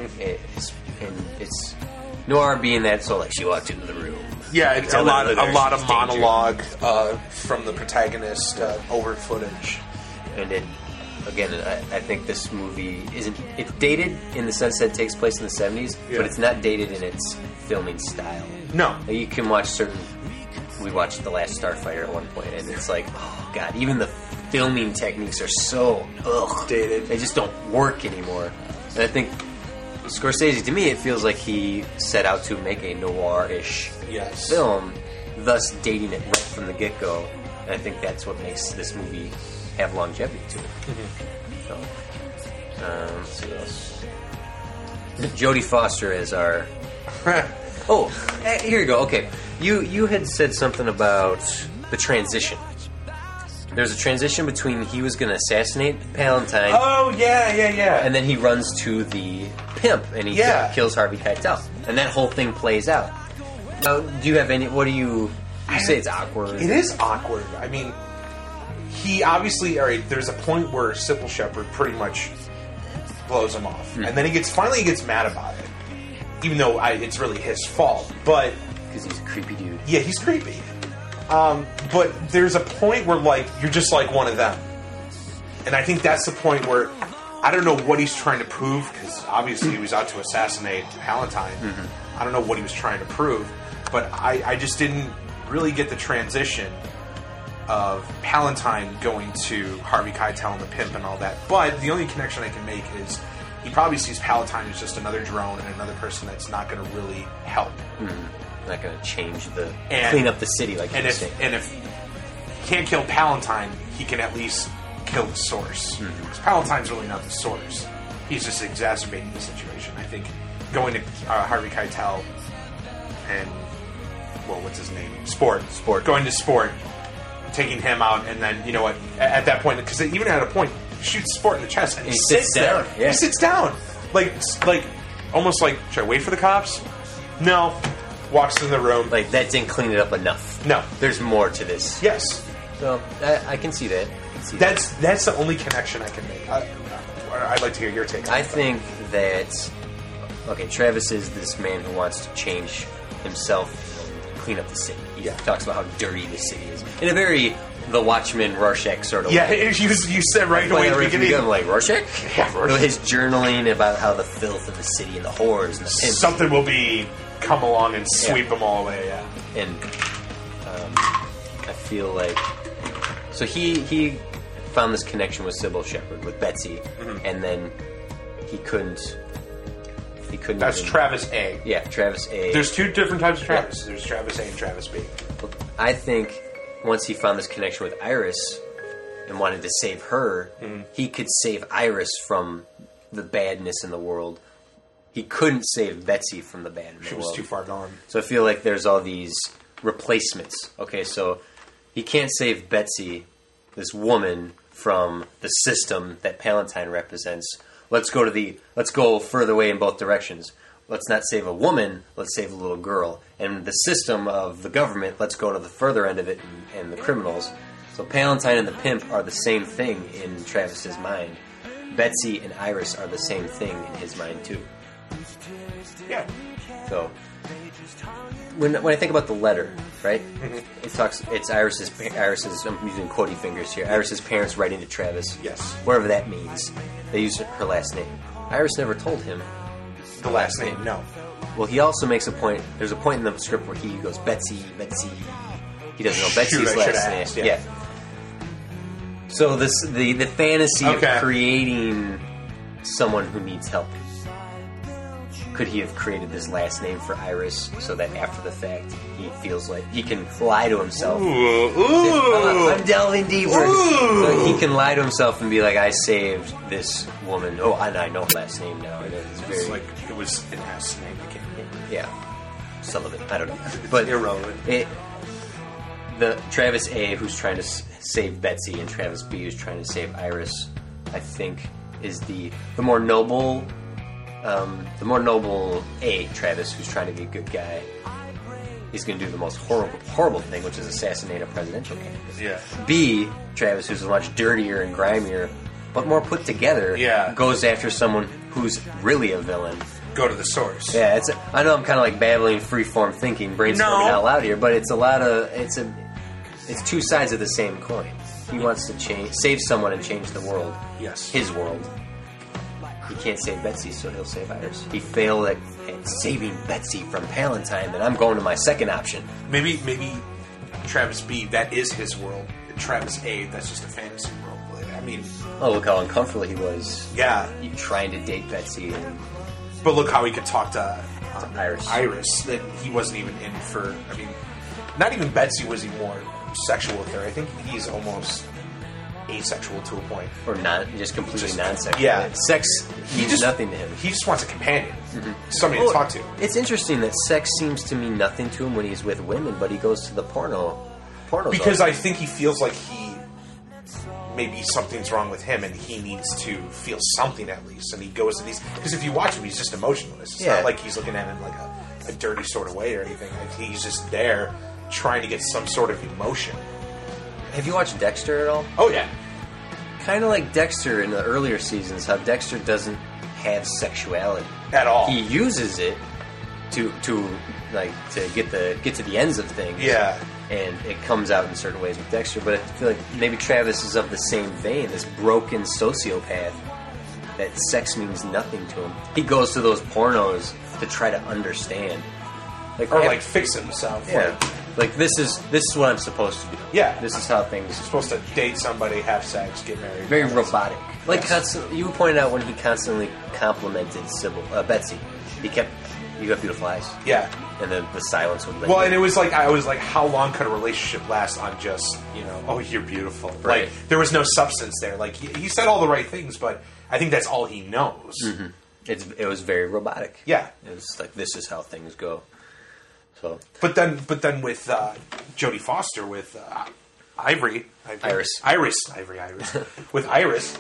It's noir being that, so like she walked into the room. Yeah, it's a lot of she's monologue from the protagonist over footage. And again, I think this movie it's dated in the sense that it takes place in the 70s, Yeah. but it's not dated in its filming style. No. Like, you can watch we watched The Last Starfighter at one point, and it's like, oh god, even the filming techniques are so Dated. They just don't work anymore. And I think Scorsese, to me, it feels like he set out to make a noir-ish film, thus dating it right from the get-go. And I think that's what makes this movie have longevity to it. So, let's see what else. Jodie Foster is our... Oh, here you go. Okay. You had said something about the transition. There's a transition between he was going to assassinate Palantine. Oh, yeah. And then he runs to the pimp and he kills Harvey Keitel. And that whole thing plays out. Now, do you have any... What do you... You say it's awkward. It is awkward. I mean, he obviously... All right, there's a point where Sybil Shepherd pretty much blows him off. And then he gets mad about it. Even though it's really his fault. But... Because he's a creepy dude. Yeah, he's creepy. But there's a point where, like, you're just like one of them. And I think that's the point where I don't know what he's trying to prove, because obviously he was out to assassinate Palantine. I don't know what he was trying to prove, but I just didn't really get the transition of Palantine going to Harvey Keitel and the pimp and all that. But the only connection I can make is he probably sees Palantine as just another drone and another person that's not going to really help. Not going to change clean up the city like you were saying. And if he can't kill Palantine, he can at least kill the source. Because Palantine's really not the source. He's just exacerbating the situation. I think going to Harvey Keitel and, well, what's his name? Sport. Going to Sport, taking him out, and then, you know what, at that point, because even at a point, he shoots Sport in the chest, and he sits down. Yeah. He sits down. Like, almost like, should I wait for the cops? No. walks in the room. Like, that didn't clean it up enough. No. There's more to this. Yes. So, I can see that. That's the only connection I can make. I'd like to hear your take on I it. think that... Okay, Travis is this man who wants to change himself and clean up the city. He talks about how dirty the city is. In a very The Watchmen, Rorschach sort of way. You said right away at the beginning. I'm like, Rorschach? Yeah, Rorschach. His journaling about how the filth of the city and the whores and the pimps. Something will come along and sweep them all away, yeah. And I feel like... So he found this connection with Sybil Shepherd, with Betsy, and then he couldn't... That's even, Travis A. Yeah, Travis A. There's two different types of Travis. There's Travis A and Travis B. I think once he found this connection with Iris and wanted to save her, he could save Iris from the badness in the world. He couldn't save Betsy from the bad in the world. She was too far gone. So I feel like there's all these replacements. Okay, so he can't save Betsy, this woman, from the system that Palantine represents. Let's go further away in both directions. Let's not save a woman, let's save a little girl. And the system of the government, let's go to the further end of it and the criminals. So Palantine and the pimp are the same thing in Travis's mind. Betsy and Iris are the same thing in his mind too. Yeah. So when I think about the letter, right? It's Iris's. I'm using quotey fingers here. Iris's parents writing to Travis. Yes. Whatever that means. They use her last name. Iris never told him The last name, no. Well, he also makes a point. There's a point in the script where he goes Betsy. He doesn't know Betsy's Shoot, I last should've name. asked, yeah. Yeah. So the fantasy Okay. of creating someone who needs help. Could he have created this last name for Iris so that after the fact he feels like he can lie to himself? Ooh. I'm delving deeper. So he can lie to himself and be like, I saved this woman. Oh, and I know her last name now. And it's very, It's like it was an S name. I can't remember. yeah, some of it. I don't know. But irrelevant. The Travis A, who's trying to save Betsy, and Travis B, who's trying to save Iris, I think is the more noble. The more noble A, Travis, who's trying to be a good guy, he's going to do the most horrible thing, which is assassinate a presidential candidate. Yeah. B, Travis, who's much dirtier and grimier, but more put together, Yeah. goes after someone who's really a villain. Go to the source. Yeah, I know I'm kind of like babbling freeform thinking, brainstorming out loud here, but it's it's two sides of the same coin. He wants to save someone and change the world. Yes. His world. He can't save Betsy, so he'll save Iris. He failed at saving Betsy from Palantine, then I'm going to my second option. Maybe Travis B, that is his world. Travis A, that's just a fantasy world. I mean, Oh, look how uncomfortable he was. yeah. He trying to date Betsy and But look how he could talk to Iris. That he wasn't even in for. I mean, not even Betsy was he more sexual with her. I think he's almost asexual to a point. Or not, just completely Just- non-sexual. yeah. Sex means nothing to him. He just wants a companion, somebody to talk to. It's interesting that sex seems to mean nothing to him when he's with women, but he goes to the pornos Because all I think he feels like maybe something's wrong with him and he needs to feel something at least. And he goes to these. Because if you watch him, he's just emotionless. It's not like he's looking at him like a dirty sort of way or anything. Like, he's just there trying to get some sort of emotion. Have you watched Dexter at all? Oh, yeah. Kind of like Dexter in the earlier seasons, how Dexter doesn't have sexuality At all. He uses it to get to the ends of things. Yeah. And it comes out in certain ways with Dexter, but I feel like maybe Travis is of the same vein, this broken sociopath that sex means nothing to him. He goes to those pornos to try to understand. Or fix himself. Yeah. Like this is what I'm supposed to do. Yeah. This is how things. You're supposed to date somebody, have sex, get married. Very robotic. Like Yes. you pointed out when he constantly complimented Betsy. You got beautiful eyes. Yeah. And then the silence would. Well, and it was like, I was like, how long could a relationship last on just, oh, you're beautiful. Right. Like, there was no substance there. Like, he said all the right things, but I think that's all he knows. Mm-hmm. It was very robotic. Yeah. It was like, this is how things go. So. But then with Jodie Foster, with Iris. With Iris,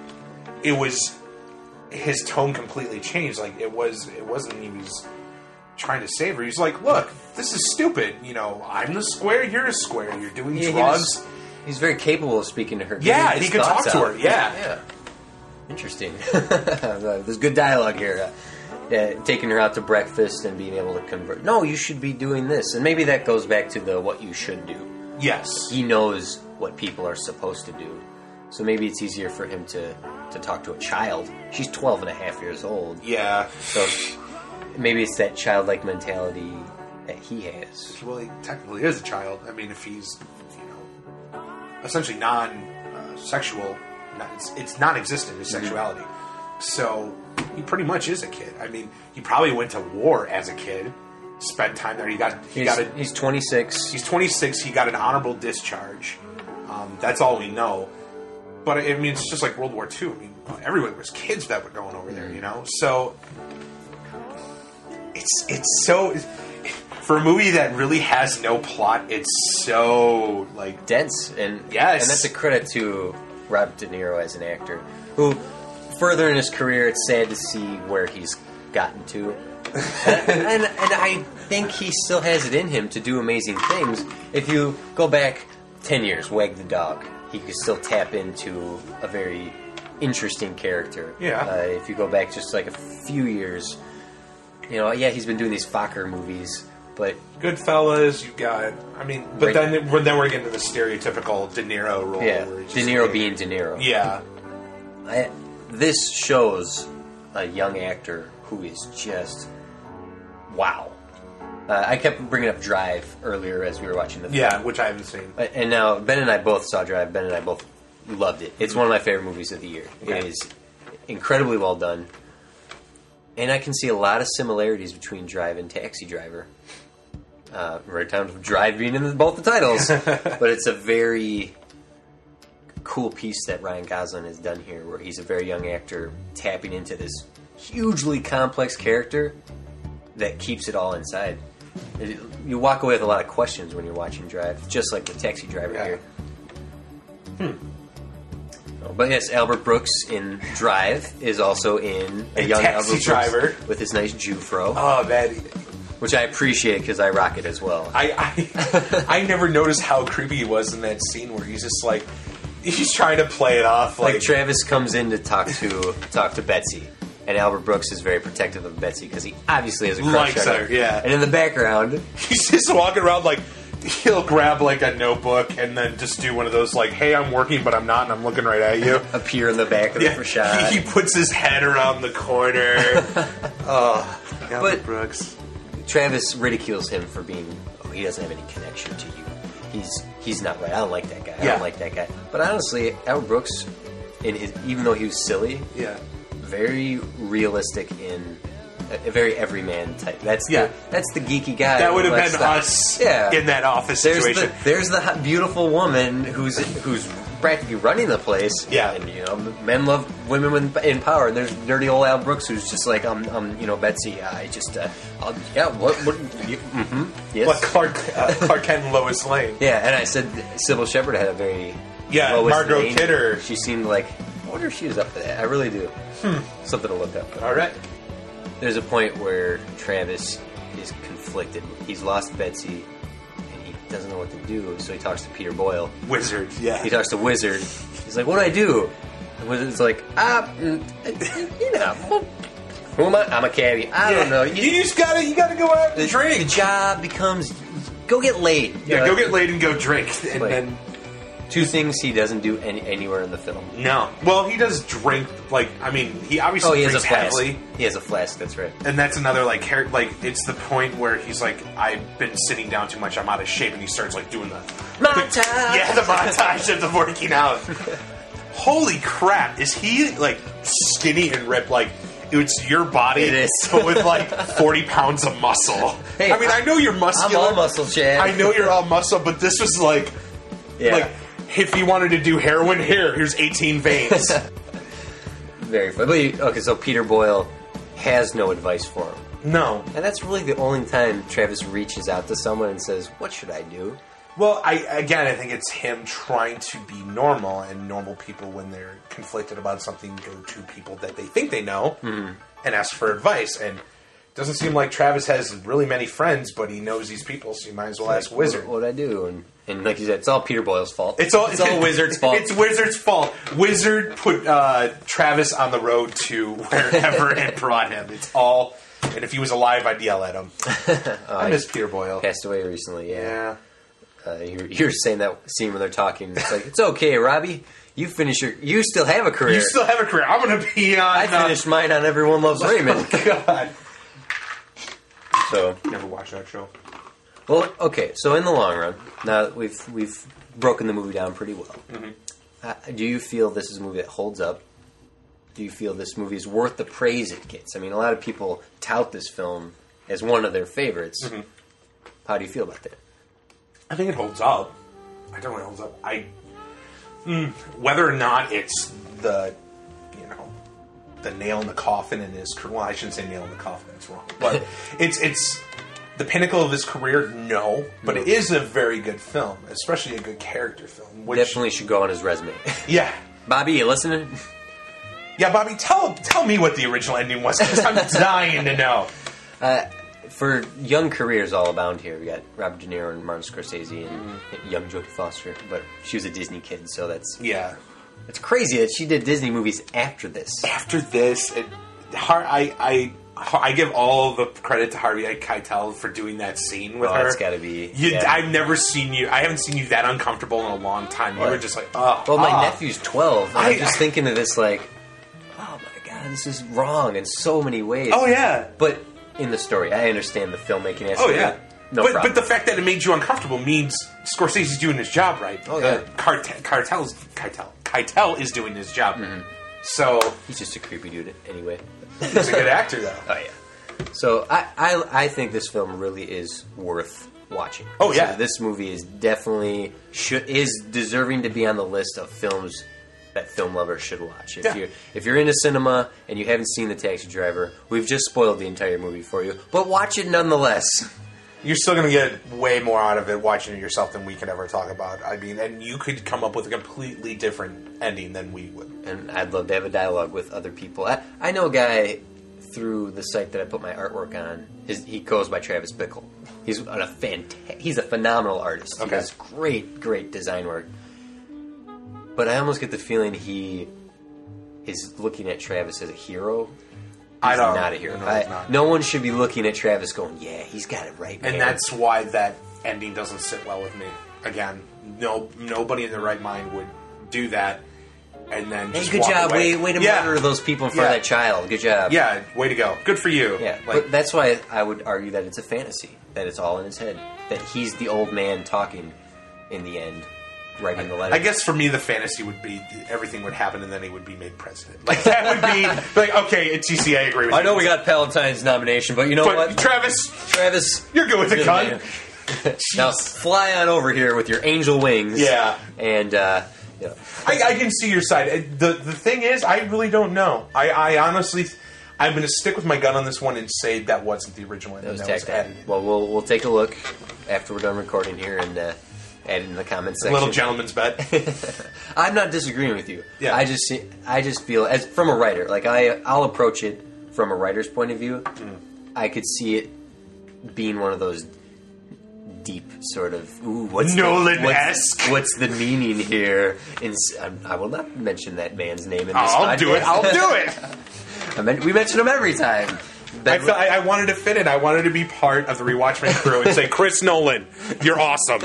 it was, his tone completely changed. Like, it wasn't he was trying to save her. He's like, look, this is stupid. You know, I'm the square, you're a square. You're doing drugs. He's very capable of speaking to her. Yeah, he can talk to her. Yeah. Interesting. There's good dialogue here. Taking her out to breakfast and being able to convert. No, you should be doing this. And maybe that goes back to the what you should do. Yes. He knows what people are supposed to do. So maybe it's easier for him to talk to a child. She's 12 and a half years old. Yeah. So maybe it's that childlike mentality that he has. Well, he technically is a child. I mean, if he's, essentially non-sexual, it's non-existent, his sexuality. So he pretty much is a kid. I mean, he probably went to war as a kid, spent time there. He's 26. He's 26. He got an honorable discharge. That's all we know. But I mean, it's just like World War II. I mean, everyone was kids that were going over there, So it's so, for a movie that really has no plot, it's so like dense, and yes, and that's a credit to Robert De Niro as an actor, who further in his career, it's sad to see where he's gotten to, and I think he still has it in him to do amazing things. If you go back 10 years, Wag the Dog, he could still tap into a very interesting character. Yeah. If you go back just like a few years, he's been doing these Fokker movies, but Goodfellas, you got. I mean, but then we're getting to the stereotypical De Niro role. Yeah, where De Niro being De Niro. Yeah. This shows a young actor who is just wow. I kept bringing up Drive earlier as we were watching the film. Yeah, which I haven't seen. And now Ben and I both saw Drive. Ben and I both loved it. It's one of my favorite movies of the year. Okay. It is incredibly well done. And I can see a lot of similarities between Drive and Taxi Driver. Right down to Drive being in both the titles. But it's a very cool piece that Ryan Gosling has done here, where he's a very young actor tapping into this hugely complex character that keeps it all inside. You walk away with a lot of questions when you're watching Drive, just like the Taxi Driver here. But yes, Albert Brooks in Drive is also in a young Taxi Albert Driver Brooks with his nice Jew fro. Oh, man. Which I appreciate because I rock it as well. I never noticed how creepy he was in that scene where he's just like, he's trying to play it off like Travis comes in to talk to Betsy, and Albert Brooks is very protective of Betsy because he obviously has a crush on her. Yeah. And in the background, he's just walking around like, he'll grab like a notebook and then just do one of those like, hey, I'm working but I'm not and I'm looking right at you. Appear in the back of the shot. He puts his head around the corner. But Brooks. Travis ridicules him for being, he doesn't have any connection to you. He's not right. I don't like that guy. I don't like that guy. But honestly, Albert Brooks, even though he was silly, very realistic in a very everyman type. That's the geeky guy. That would have been us in that office situation. There's the beautiful woman who's practically running the place. Yeah. And men love women in power. And there's dirty old Al Brooks who's just like, Betsy, I just, yes. Like Clark Kent and Lois Lane. Yeah, and I said Sybil Shepherd had a very Lois Margot Lane. Kidder. She seemed like, I wonder if she was up for that. I really do. Something to look up. All right. There's a point where Travis is conflicted. He's lost Betsy, and he doesn't know what to do, so he talks to Peter Boyle. Wizard, yeah. He talks to Wizard. He's like, what do I do? And Wizard's like, who am I? I'm a cabbie. I don't know. You gotta go out and drink. The job becomes, go get laid. Yeah, go get laid and go drink. And then two things he doesn't do anywhere in the film. No. Well, he does drink, he obviously drinks heavily. He has a flask, that's right. And that's another, it's the point where he's like, I've been sitting down too much, I'm out of shape, and he starts, doing the montage! The montage of the working out. Holy crap, is he, skinny and ripped, it's your body, it is. but with 40 pounds of muscle. Hey, I know you're muscular. I'm all muscle, Chad. I know you're all muscle, but this was if you wanted to do heroin, here's 18 veins. Very funny. Okay, so Peter Boyle has no advice for him. No. And that's really the only time Travis reaches out to someone and says, what should I do? Well, I think it's him trying to be normal, and normal people, when they're conflicted about something, go to people that they think they know and ask for advice. And Doesn't seem like Travis has really many friends, but he knows these people, so you might as well ask Wizard. What'd I do? And like you said, it's all Peter Boyle's fault. It's all Wizard's fault. It's Wizard's fault. Wizard put Travis on the road to wherever it brought him. It's all. And if he was alive, I'd yell at him. I miss Peter Boyle. Passed away recently. Yeah. You're saying that scene where they're talking. It's like, it's okay, Robbie. You finish you still have a career. You still have a career. I'm going to be on. I finished mine on Everyone Loves Raymond. Oh, God. So Never watched that show. well, okay. So in the long run, now that we've broken the movie down pretty well. Do you feel this is a movie that holds up? Do you feel this movie is worth the praise it gets? I mean, a lot of people tout this film as one of their favorites. How do you feel about that? I think it holds up. I definitely holds up. Whether or not it's the nail in the coffin in his career. Well, I shouldn't say nail in the coffin. That's wrong. But it's the pinnacle of his career. No, but it is a very good film, especially a good character film. Which Definitely should go on his resume. yeah. Bobby, you listening? Yeah, Bobby, tell me what the original ending was, because I'm dying to know. For young careers all abound here, we got Robert De Niro and Martin Scorsese and young Jodie Foster, but she was a Disney kid, so that's it's crazy that she did Disney movies after this. After this, I give all the credit to Harvey Keitel for doing that scene with her. It's got to be. I've never seen you. I haven't seen you that uncomfortable in a long time. You were just like, oh. Well, my nephew's 12, and I'm just thinking of this like, oh my god, this is wrong in so many ways. Oh yeah, but in the story, I understand the filmmaking aspect. oh yeah. No but problem. the fact that it made you uncomfortable means Scorsese's doing his job right. Oh yeah, Keitel is doing his job. So he's just a creepy dude anyway. He's a good actor though. Oh yeah. So I think this film really is worth watching. Oh yeah, this movie is definitely is deserving to be on the list of films that film lovers should watch. If you're into cinema and you haven't seen The Taxi Driver, we've just spoiled the entire movie for you, but watch it nonetheless. You're still going to get way more out of it watching it yourself than we could ever talk about. I mean, and you could come up with a completely different ending than we would. And I'd love to have a dialogue with other people. I know a guy through the site that I put my artwork on. He goes by Travis Bickle. He's a phenomenal artist. He does great design work. But I almost get the feeling he is looking at Travis as a hero. He's not a hero. No one should be looking at Travis going, yeah, he's got it right, man. And that's why that ending doesn't sit well with me. Again, nobody in their right mind would do that and then just good walk job. away. Way to murder those people in front of that child. Good job. Yeah, way to go. Good for you. Yeah, but that's why I would argue that it's a fantasy. That it's all in his head. That he's the old man talking in the end. Writing the letter. I guess for me, the fantasy would be everything would happen and then he would be made president. Like that would be like, okay, at TC, I agree with you. I know we got Palatine's nomination, but you know what, Travis, you're good with the gun. Now fly on over here with your angel wings. Yeah, and I can see your side. The thing is, I really don't know. I honestly, I'm going to stick with my gun on this one and say that wasn't the original ending. That was added. Well, we'll take a look after we're done recording here and. Add it in the comments section. A little gentleman's bet. I'm not disagreeing with you. Yeah. I just feel as from a writer, like I'll approach it from a writer's point of view. I could see it being one of those deep sort of what's Nolan-esque. What's the meaning here? I will not mention that man's name in this I'll do it. I'll do it. We mention him every time. I wanted to fit in. I wanted to be part of the Rewatchman crew and say, Chris Nolan, you're awesome.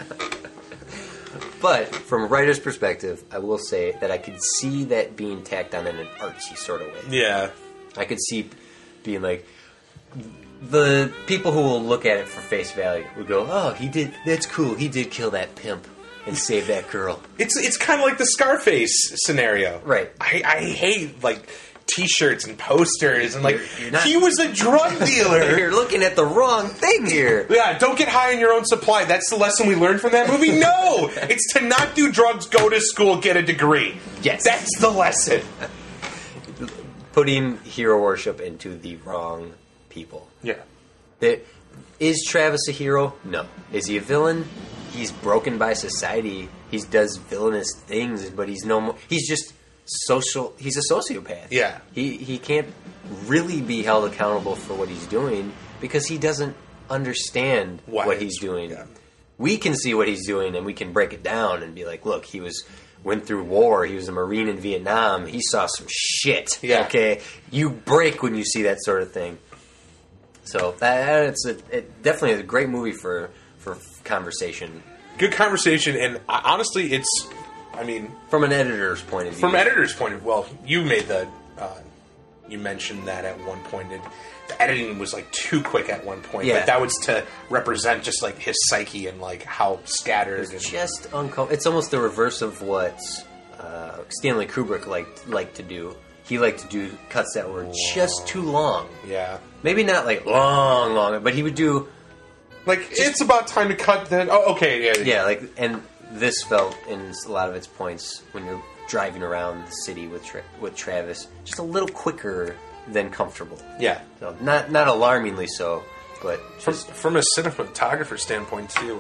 But from a writer's perspective, I will say that I could see that being tacked on in an artsy sort of way. Yeah. I could see being like, the people who will look at it for face value would go, oh, that's cool, he did kill that pimp and save that girl. It's kind of like the Scarface scenario. Right. I hate, like, T-shirts and posters and he was a drug dealer. You're looking at the wrong thing here. Yeah, don't get high on your own supply. That's the lesson we learned from that movie. No, it's to not do drugs, go to school, get a degree. Yes, that's the lesson. Putting hero worship into the wrong people. Yeah. Is Travis a hero? No. Is he a villain? He's broken by society. He does villainous things, but he's no more. He's just He's a sociopath. Yeah. He can't really be held accountable for what he's doing because he doesn't understand what he's doing. Yeah. We can see what he's doing and we can break it down and be like, look, went through war. He was a Marine in Vietnam. He saw some shit. Yeah. Okay, you break when you see that sort of thing. So it definitely is a great movie for conversation. Good conversation, and honestly, From an editor's point of view. from editor's point of view, well, you made you mentioned that at one point, the editing was like too quick at one point, Yeah. but that was to represent just like his psyche and like how scattered. It's just uncomfortable. It's almost the reverse of what Stanley Kubrick liked to do. He liked to do cuts that were just too long. Yeah. Maybe not like long, but he would do Like, it's about time to cut that. Oh, okay, yeah. yeah, and this felt in a lot of its points when you're driving around the city with Travis just a little quicker than comfortable. Yeah. So not alarmingly so, but just From a cinematographer standpoint, too,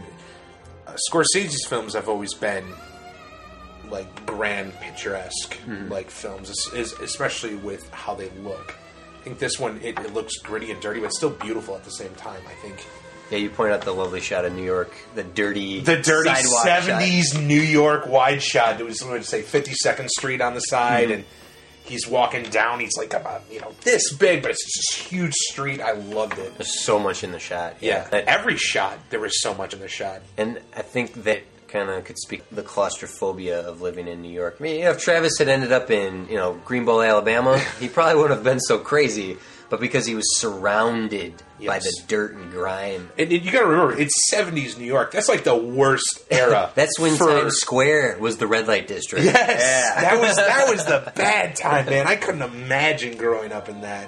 Scorsese's films have always been like grand, picturesque, like films, especially with how they look. I think this one, it looks gritty and dirty, but still beautiful at the same time, I think. yeah, you pointed out the lovely shot of New York, the dirty sidewalk 70s shot. New York wide shot. It was, let's say, 52nd Street on the side, and he's walking down. He's like about, this big, but it's just a huge street. I loved it. There's so much in the shot. Yeah. Every shot, there was so much in the shot. And I think that kind of could speak to the claustrophobia of living in New York. I mean, if Travis had ended up in, Greenbowl, Alabama, he probably wouldn't have been so crazy. But because he was surrounded by the dirt and grime. And you got to remember, it's 70s New York. That's like the worst era. That's when Times Square was the red light district. Yes, that was the bad time, man. I couldn't imagine growing up in that.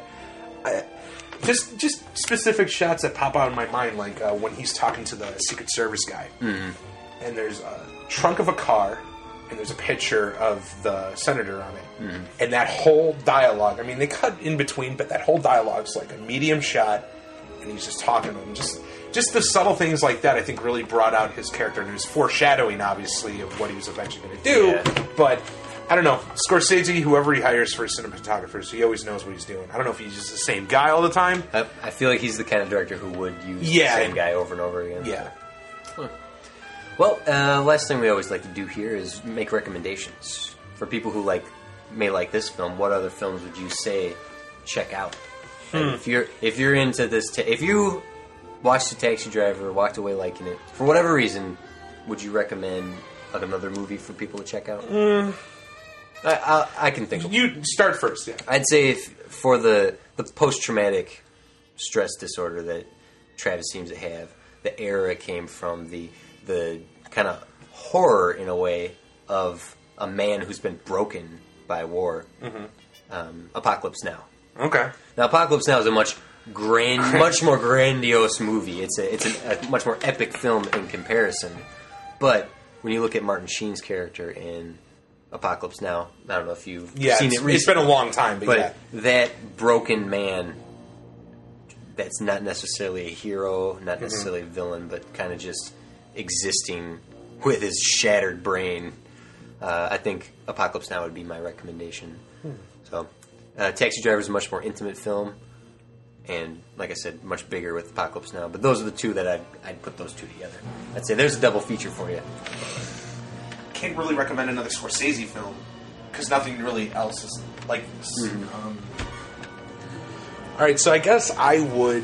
Just specific shots that pop out in my mind, like when he's talking to the Secret Service guy, and there's a trunk of a car, and there's a picture of the senator on it, and that whole dialogue. I mean, they cut in between, but that whole dialogue's like a medium shot, and he's just talking to him. Just the subtle things like that, I think, really brought out his character, and it was foreshadowing, obviously, of what he was eventually going to do. Yeah. But I don't know, Scorsese, whoever he hires for his cinematographers, he always knows what he's doing. I don't know if he's just the same guy all the time. I feel like he's the kind of director who would use the same guy over and over again. Yeah. Well, last thing we always like to do here is make recommendations for people who may like this film. What other films would you say check out? And if you're into this, if you watched The Taxi Driver, walked away liking it for whatever reason, would you recommend another movie for people to check out? I can think of You start first, yeah. I'd say for the post-traumatic stress disorder that Travis seems to have, the era came from the kind of horror, in a way, of a man who's been broken by war. Apocalypse Now. Okay. Now, Apocalypse Now is a much more grandiose movie. It's a much more epic film in comparison. But when you look at Martin Sheen's character in Apocalypse Now, I don't know if you've seen it recently. It's been a long time, but that broken man, that's not necessarily a hero, not necessarily a villain, but kind of just existing with his shattered brain. I think Apocalypse Now would be my recommendation. So, Taxi Driver is a much more intimate film, and like I said, much bigger with Apocalypse Now. But those are the two that I'd put those two together. I'd say there's a double feature for you. can't really recommend another Scorsese film because nothing really else is like this. All right, so I guess I would,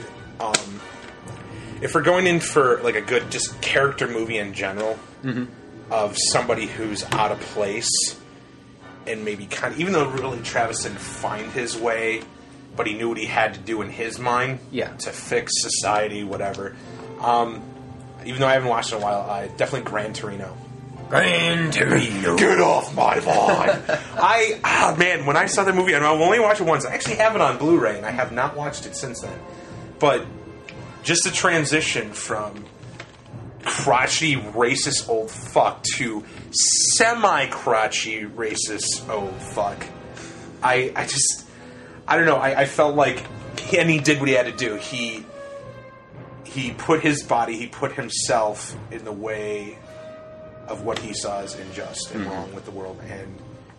if we're going in for like a good just character movie in general, of somebody who's out of place and maybe kind of, even though really Travis didn't find his way, but he knew what he had to do in his mind to fix society, whatever. Even though I haven't watched it in a while, definitely Gran Torino. Gran Torino. Get off my lawn! Man, when I saw that movie, and I've only watched it once. I actually have it on Blu-ray, and I have not watched it since then. But just the transition from crotchety, racist old fuck to semi-crotchety, racist old fuck. I don't know. I felt like, and he did what he had to do. He put his body, he put himself in the way of what he saw as unjust and wrong with the world, and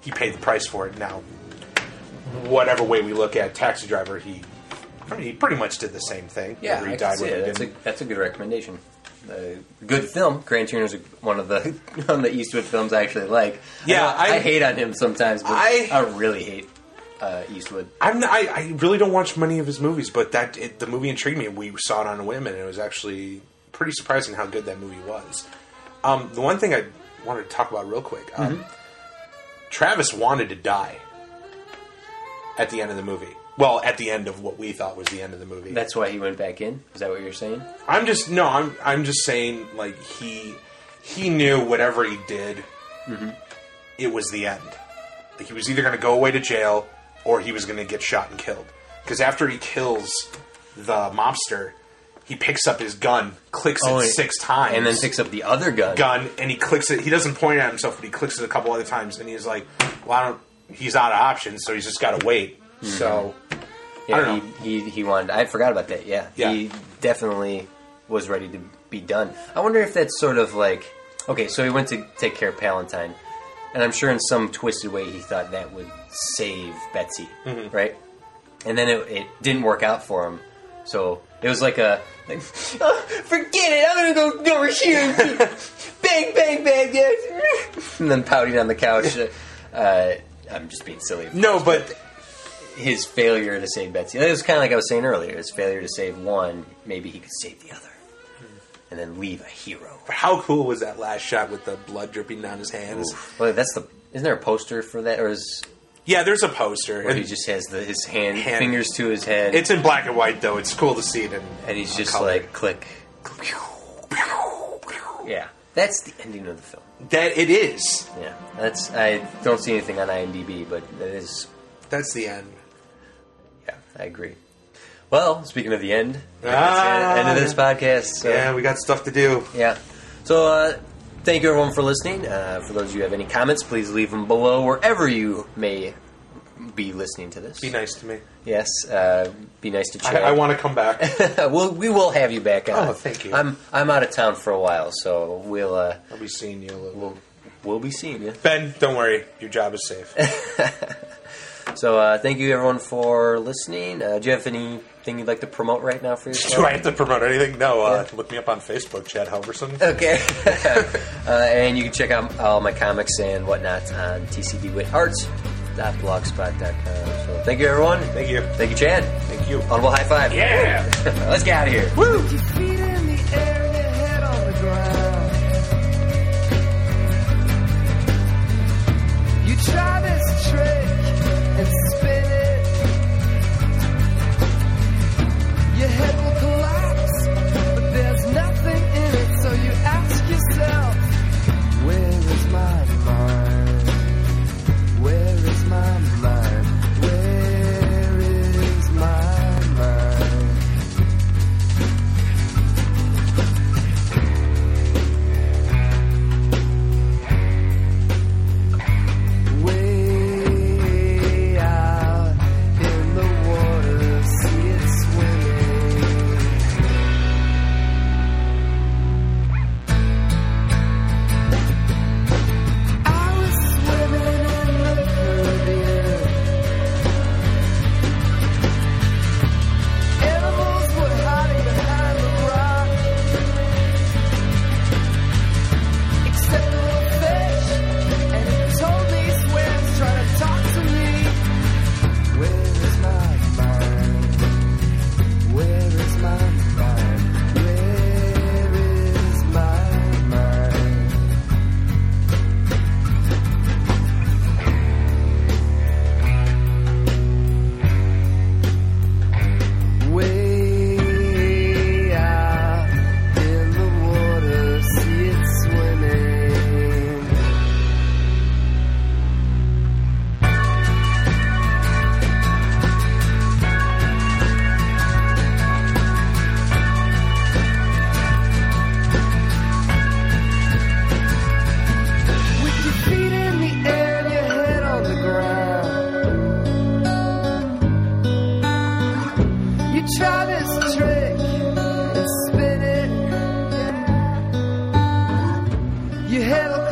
he paid the price for it. Now, whatever way we look at Taxi Driver, he pretty much did the same thing. Yeah, whether he I died can see when he it. didn't. That's a good recommendation. Good film. Gran Torino's one of the Eastwood films I actually like. Yeah, I hate on him sometimes, but I really hate Eastwood. I really don't watch many of his movies, but the movie intrigued me. We saw it on a whim, and it was actually pretty surprising how good that movie was. The one thing I wanted to talk about real quick, Travis wanted to die at the end of the movie. Well, at the end of what we thought was the end of the movie. That's why he went back in? Is that what you're saying? I'm just saying, like, he knew whatever he did, it was the end. Like, he was either going to go away to jail or he was going to get shot and killed. Because after he kills the mobster, he picks up his gun, clicks it 6 times. And then picks up the other gun. And he clicks it. He doesn't point it at himself, but he clicks it a couple other times. And he's like, well, he's out of options, so he's just got to wait. So, yeah, I don't know. He wanted... I forgot about that, yeah. He definitely was ready to be done. I wonder if that's sort of like... Okay, so he went to take care of Palantine. And I'm sure in some twisted way he thought that would save Betsy, right? And then it didn't work out for him. So it was like oh, forget it, I'm going to go over here and bang, bang, bang, yes. And then pouting on the couch. I'm just being silly. No, but... His failure to save Betsy. It was kind of like I was saying earlier. His failure to save one, maybe he could save the other. And then leave a hero. But how cool was that last shot with the blood dripping down his hands? Well, isn't there a poster for that? Or yeah, the's a poster. Where he just has his fingers to his head. It's in black and white, though. It's cool to see it in and he's just color. like, click. Yeah. That's the ending of the film. That it is. Yeah. I don't see anything on IMDb, but that is... That's the end. Yeah, I agree. Well, speaking of the end, end of this podcast. So, yeah, we got stuff to do. Yeah. So, thank you everyone for listening. For those of you who have any comments, please leave them below wherever you may be listening to this. Be nice to me. Yes. Be nice to Chad. I want to come back. We will have you back on. Oh, thank you. I'm out of town for a while, so we'll... I'll be seeing you a little. We'll be seeing you. Ben, don't worry. Your job is safe. So, thank you everyone for listening. Do you have anything you'd like to promote right now for yourself? Do I have to promote anything? No. Look me up on Facebook, Chad Halverson. Okay. And you can check out all my comics and whatnot on tcdwitarts.blogspot.com. So, thank you everyone. Thank you. Thank you, Chad. Thank you. Audible high five. Yeah. Let's get out of here. Woo. Your feet in the air and your head on the ground. You try this trick and spin it. Your head will collapse, but there's nothing in it. So you ask yourself, where is my mind? Where is my mind? Where is my mind? Way out in the water, see it swimming. I was swimming in the Caribbean. Animals were hiding behind the rock, except a little fish, and it told me swear it's trying to talk to me. Where is my mind? Where is my mind? Where is my mind? Way out in the water, see it swimming. With your feet in the air and your head on the ground. You try this trick and spin it. Your head will